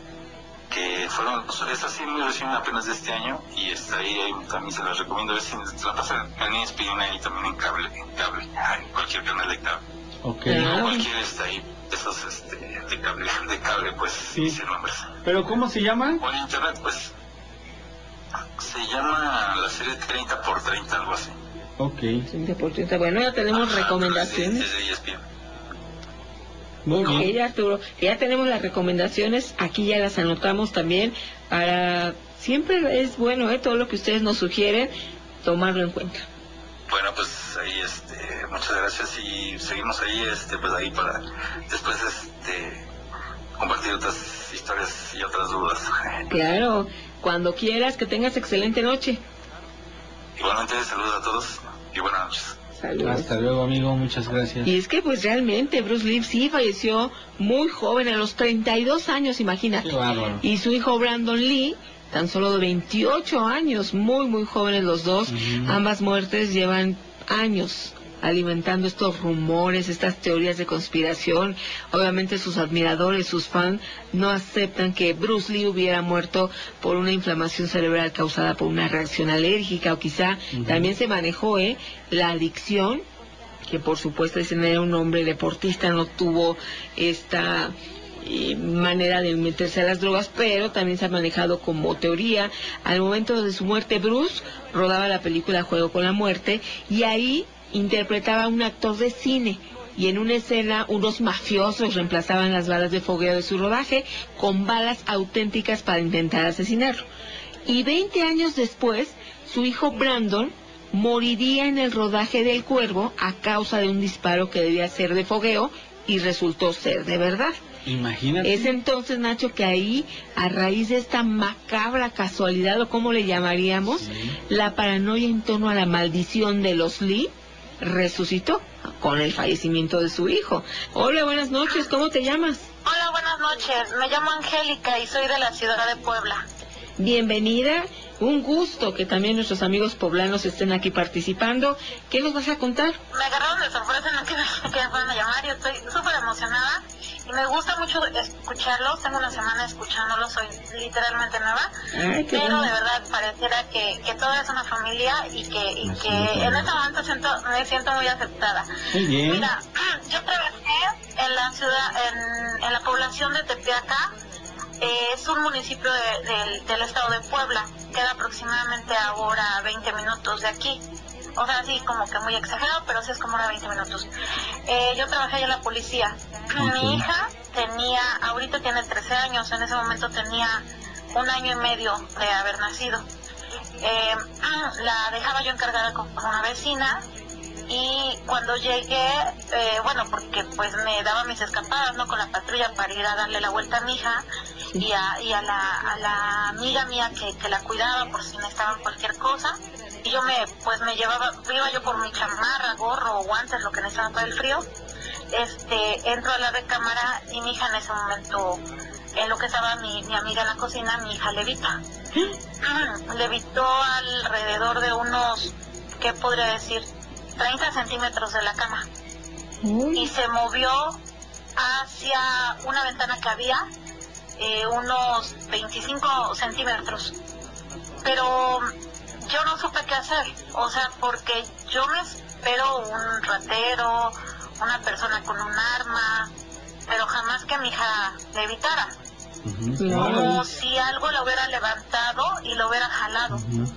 que fueron, es así muy recién, apenas de este año, y está ahí, ahí también se las recomiendo, es, se la pasan en E S P N y también en cable, en cable, en cualquier canal de cable. Okay. No cualquier está ahí, esos este, de cable, de cable pues, sí. Sin nombres. ¿Pero cómo se llama? O en internet, pues, se llama la serie treinta por treinta, algo así. Ok. treinta por treinta, bueno, ya tenemos Ajá, recomendaciones. Es de E S P N. Muy Ok, bien. Arturo, ya tenemos las recomendaciones, aquí ya las anotamos también, para, siempre es bueno, ¿eh? Todo lo que ustedes nos sugieren, tomarlo en cuenta. Bueno, pues ahí, este, muchas gracias y seguimos ahí, este, pues ahí para después, este, compartir otras historias y otras dudas. Claro, cuando quieras, que tengas excelente noche. Igualmente, saludos a todos y buenas noches. Saludos. Hasta luego, amigo, muchas gracias. Y es que pues realmente Bruce Lee sí falleció muy joven, a los treinta y dos años, imagínate. Qué bárbaro. Y su hijo Brandon Lee, tan solo de veintiocho años, muy muy jóvenes los dos. Uh-huh. Ambas muertes llevan años alimentando estos rumores, estas teorías de conspiración. Obviamente sus admiradores, sus fans, no aceptan que Bruce Lee hubiera muerto por una inflamación cerebral causada por una reacción alérgica, o quizá uh-huh. también se manejó eh, la adicción, que por supuesto dicen era un hombre deportista, no tuvo esta eh, manera de meterse a las drogas, pero también se ha manejado como teoría. Al momento de su muerte, Bruce rodaba la película Juego con la Muerte, y ahí interpretaba a un actor de cine, y en una escena unos mafiosos reemplazaban las balas de fogueo de su rodaje con balas auténticas para intentar asesinarlo. Y veinte años después, su hijo Brandon moriría en el rodaje del Cuervo a causa de un disparo que debía ser de fogueo y resultó ser de verdad. Imagínate. Es entonces, Nacho, que ahí, a raíz de esta macabra casualidad, o como le llamaríamos, sí. la paranoia en torno a la maldición de los Lee resucitó con el fallecimiento de su hijo. Hola, buenas noches, ¿cómo te llamas? Hola, buenas noches, me llamo Angélica y soy de la ciudad de Puebla. Bienvenida, un gusto que también nuestros amigos poblanos estén aquí participando. ¿Qué nos vas a contar? Me agarraron de sorpresa, no quiero que me fueran a llamar, yo estoy súper emocionada y me gusta mucho escucharlos. Tengo una semana escuchándolos, soy literalmente nueva. Ay, qué pero bueno. De verdad pareciera que, que todo es una familia y que, y que en este momento siento, me siento muy aceptada. Muy bien. Mira, yo trabajé en la ciudad, en, en la población de Tepeaca. Eh, es un municipio de, de, del estado de Puebla, queda aproximadamente ahora veinte minutos de aquí. O sea, sí, como que muy exagerado, pero sí es como ahora veinte minutos. Eh, yo trabajé en la policía. Okay. Mi hija tenía, ahorita tiene trece años, en ese momento tenía un año y medio de haber nacido. Eh, la dejaba yo encargada con una vecina y cuando llegué, eh, bueno, porque pues me daba mis escapadas, ¿no? Con la patrulla para ir a darle la vuelta a mi hija y a, y a, la, a la amiga mía que, que la cuidaba por si necesitaban cualquier cosa. Y yo me, pues me llevaba, iba yo por mi chamarra, gorro, guantes, lo que necesitaba para el frío. Este, entro a la recámara y mi hija en ese momento, en lo que estaba mi, mi amiga en la cocina, mi hija levita. Levitó alrededor de unos, ¿qué podría decir? treinta centímetros de la cama. Uy. Y se movió hacia una ventana que había, eh, unos veinticinco centímetros. Pero yo no supe qué hacer, o sea, porque yo me espero un ratero, una persona con un arma, pero jamás que mi hija le evitara. Uh-huh. Como si algo lo hubiera levantado y lo hubiera jalado. Uh-huh.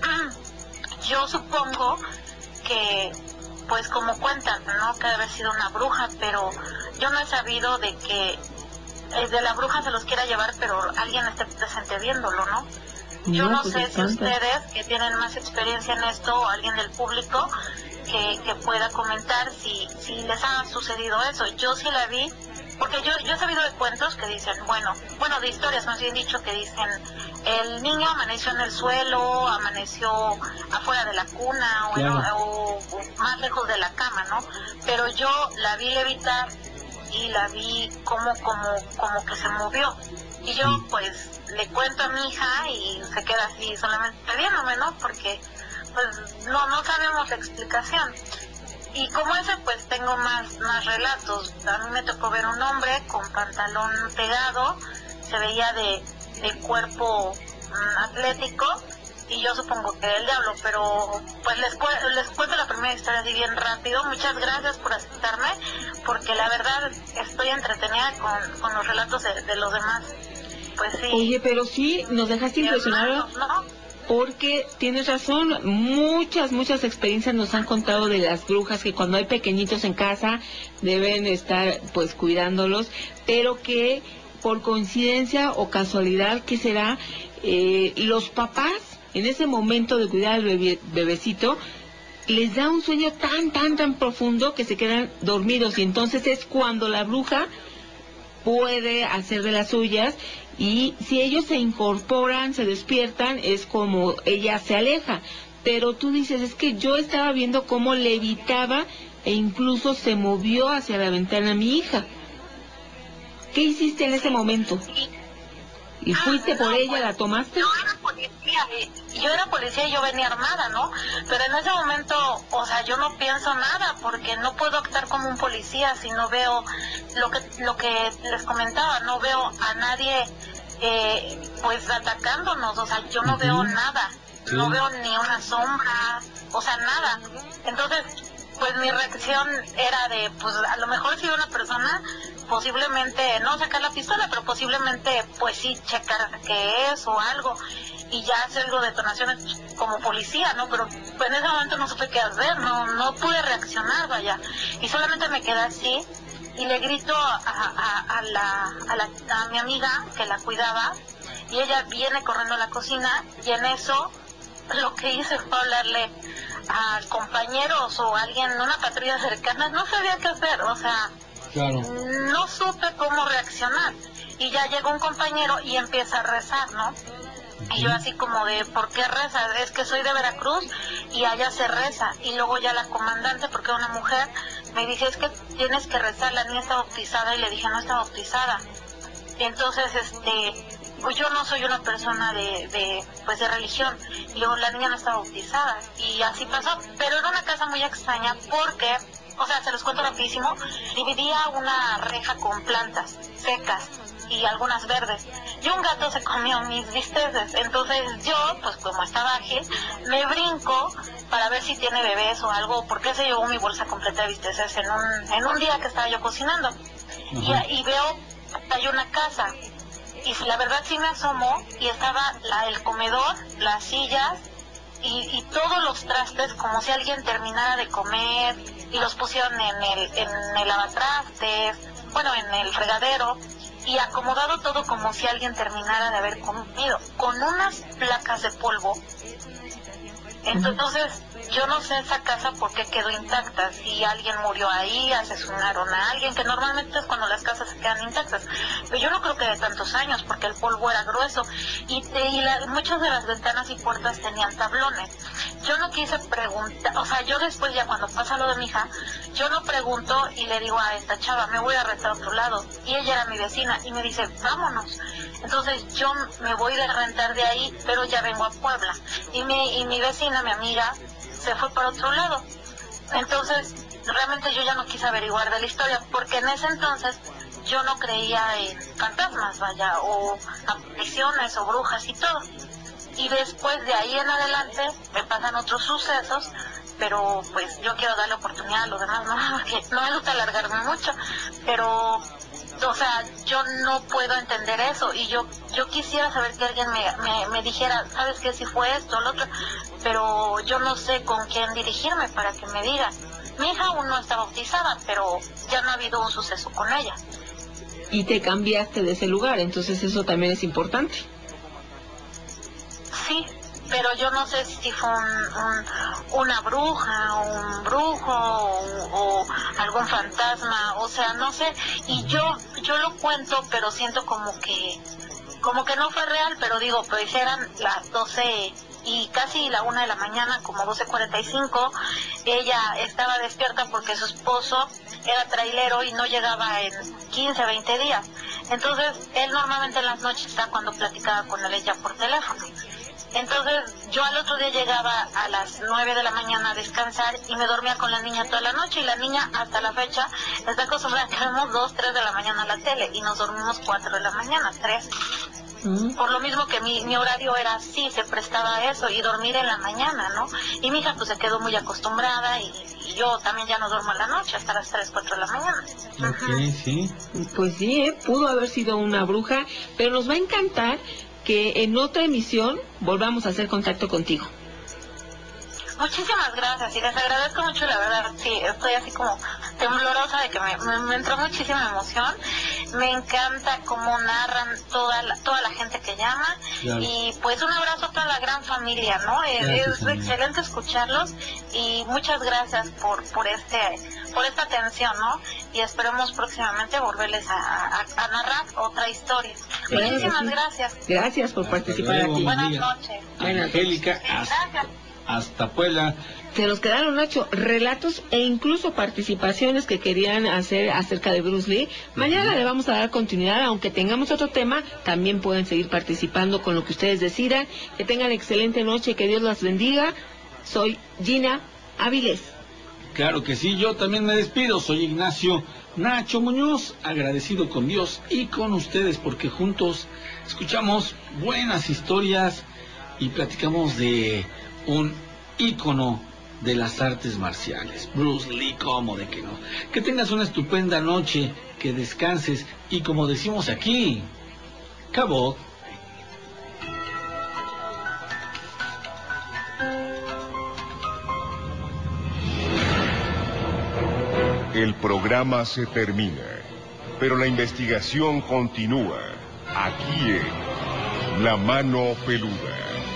Yo supongo que, pues como cuentan, ¿no? Que debe haber sido una bruja, pero yo no he sabido de que de la bruja se los quiera llevar, pero alguien esté presente viéndolo, ¿no? Yo no, no pues sé si ustedes que tienen más experiencia en esto o alguien del público que, que pueda comentar si, si les ha sucedido eso. Yo sí la vi, porque yo, yo he sabido de cuentos que dicen, bueno, bueno, de historias más bien dicho, que dicen, el niño amaneció en el suelo, amaneció afuera de la cuna o, claro. en, o, o más lejos de la cama, ¿no? Pero yo la vi levitar y la vi como, como, como que se movió. Y yo, pues, le cuento a mi hija y se queda así solamente viéndome, ¿no? Porque, pues, no, no sabemos la explicación. Y como ese, pues, tengo más, más relatos. A mí me tocó ver un hombre con pantalón pegado, se veía de, de cuerpo um, atlético, y yo supongo que era el diablo, pero, pues, les, cu- les cuento la primera historia así bien rápido. Muchas gracias por aceptarme, porque la verdad estoy entretenida con, con los relatos de, de los demás. Pues sí. Oye, pero sí, nos dejaste impresionada, ¿no? Porque tienes razón, muchas, muchas experiencias nos han contado de las brujas, que cuando hay pequeñitos en casa deben estar pues cuidándolos, pero que por coincidencia o casualidad, ¿qué será? Eh, los papás, en ese momento de cuidar al bebé, bebecito, les da un sueño tan, tan, tan profundo que se quedan dormidos, y entonces es cuando la bruja puede hacer de las suyas, y si ellos se incorporan, se despiertan, es como ella se aleja. Pero tú dices, es que yo estaba viendo cómo levitaba e incluso se movió hacia la ventana mi hija. ¿Qué hiciste en ese momento? ¿Y fuiste por ella, la tomaste? Yo era policía, y, yo era policía y yo venía armada, ¿no? Pero en ese momento, o sea, yo no pienso nada, porque no puedo actuar como un policía si no veo lo que lo que les comentaba, no veo a nadie, eh, pues, atacándonos, o sea, yo no uh-huh. veo nada, sí. no veo ni una sombra, o sea, nada. Entonces, pues mi reacción era de, pues, a lo mejor si una persona, posiblemente, no sacar la pistola, pero posiblemente, pues sí, checar qué es o algo, y ya hacer algo de detonaciones como policía, ¿no? Pero pues, en ese momento no supe qué hacer, no no pude reaccionar, vaya, y solamente me quedé así, y le grito a, a, a, la, a, la, a mi amiga que la cuidaba, y ella viene corriendo a la cocina, y en eso lo que hice fue hablarle a compañeros o a alguien, una patrulla cercana, no sabía qué hacer, o sea, claro. no supe cómo reaccionar, y ya llegó un compañero y empieza a rezar, ¿no? Y yo así como de, ¿por qué reza? Es que soy de Veracruz y allá se reza. Y luego ya la comandante, porque una mujer, me dice, es que tienes que rezar, la niña está bautizada, y le dije, no está bautizada. Y entonces, este, pues yo no soy una persona de, de, pues de religión, y luego la niña no está bautizada, y así pasó. Pero era una casa muy extraña porque, o sea, se los cuento rapidísimo, dividía una reja con plantas secas y algunas verdes, y un gato se comió mis bisteces. Entonces yo, pues como estaba ágil, me brinco para ver si tiene bebés o algo, porque se llevó mi bolsa completa de bisteces en un, en un día que estaba yo cocinando. Uh-huh. y, y veo, hay una casa, y la verdad sí me asomo, y estaba la, el comedor, las sillas, y, y todos los trastes como si alguien terminara de comer, y los pusieron en el, en el lavatrastes, bueno, en el fregadero, y acomodado todo como si alguien terminara de haber comido, con unas placas de polvo Entonces, yo no sé esa casa por qué quedó intacta, si alguien murió ahí, asesinaron a alguien, que normalmente es cuando las casas se quedan intactas, pero yo no creo que de tantos años, porque el polvo era grueso, y, y la, muchas de las ventanas y puertas tenían tablones. Yo no quise preguntar, o sea, yo después ya cuando pasa lo de mi hija, yo no pregunto y le digo a esta chava, me voy a rentar a otro lado, y ella era mi vecina, y me dice, vámonos. Entonces yo me voy a rentar de ahí, pero ya vengo a Puebla, y mi, y mi vecina, mi amiga, se fue para otro lado. Entonces realmente yo ya no quise averiguar de la historia, porque en ese entonces yo no creía en fantasmas, vaya, o apariciones o brujas y todo. Y después de ahí en adelante me pasan otros sucesos, pero pues yo quiero darle oportunidad a los demás, no, porque no me gusta alargarme mucho, pero o sea, yo no puedo entender eso, y yo yo quisiera saber que alguien me, me, me dijera, ¿sabes qué? Si fue esto o lo otro, pero yo no sé con quién dirigirme para que me diga. Mi hija aún no está bautizada, pero ya no ha habido un suceso con ella. Y te cambiaste de ese lugar, entonces eso también es importante. Sí, pero yo no sé si fue un, un, una bruja, un brujo o, o algún fantasma, o sea, no sé, y yo yo lo cuento, pero siento como que como que no fue real, pero digo, pues eran las doce y casi la una de la mañana, como doce cuarenta y cinco, ella estaba despierta porque su esposo era trailero y no llegaba en quince, veinte días, entonces él normalmente en las noches está cuando platicaba con él ella por teléfono. Entonces yo al otro día llegaba a las nueve de la mañana a descansar y me dormía con la niña toda la noche, y la niña hasta la fecha está acostumbrada a que vemos dos, tres de la mañana la tele, y nos dormimos cuatro de la mañana, tres. Mm. Por lo mismo que mi, mi horario era así, se prestaba a eso, y dormir en la mañana, ¿no? Y mi hija pues se quedó muy acostumbrada, y, y yo también ya no duermo en la noche hasta las tres, cuatro de la mañana. Okay, sí. Pues sí, ¿eh? Pudo haber sido una bruja, pero nos va a encantar que en otra emisión volvamos a hacer contacto contigo. Muchísimas gracias, y les agradezco mucho, la verdad. Sí, estoy así como temblorosa de que me, me, me entró muchísima emoción. Me encanta cómo narran toda la, toda la gente que llama, claro. Y pues un abrazo a toda la gran familia, ¿no? Es, es excelente escucharlos, y muchas gracias por por este por esta atención, ¿no? Y esperemos próximamente volverles a, a, a narrar otra historia. Claro, muchísimas sí. gracias. Gracias por participar luego, aquí. Buenas noches. Angélica, hasta, hasta Puebla. Se nos quedaron ocho relatos e incluso participaciones que querían hacer acerca de Bruce Lee. Mañana le vamos a dar continuidad, aunque tengamos otro tema, también pueden seguir participando con lo que ustedes decidan. Que tengan excelente noche, que Dios los bendiga. Soy Gina Avilés. Claro que sí, yo también me despido, soy Ignacio Nacho Muñoz, agradecido con Dios y con ustedes, porque juntos escuchamos buenas historias y platicamos de un ícono de las artes marciales, Bruce Lee, cómo de que no. Que tengas una estupenda noche, que descanses, y como decimos aquí, cabot. El programa se termina, pero la investigación continúa, aquí en La Mano Peluda.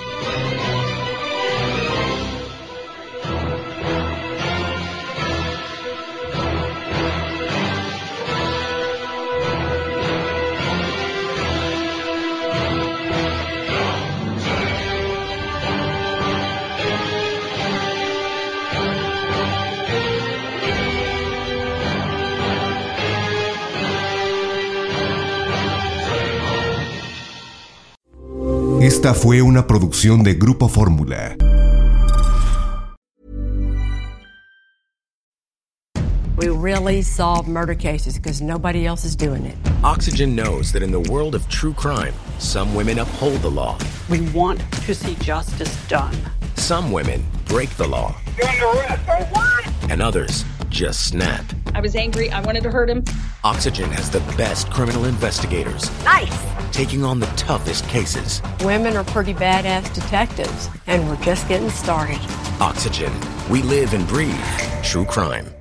Esta fue una producción de Grupo Fórmula. We really solve murder cases because nobody else is doing it. Oxygen knows that in the world of true crime, some women uphold the law. We want to see justice done. Some women break the law. You're under arrest. For what? And others just snap. I was angry. I wanted to hurt him. Oxygen has the best criminal investigators. Nice. Taking on the toughest cases. Women are pretty badass detectives, and we're just getting started. Oxygen. We live and breathe true crime.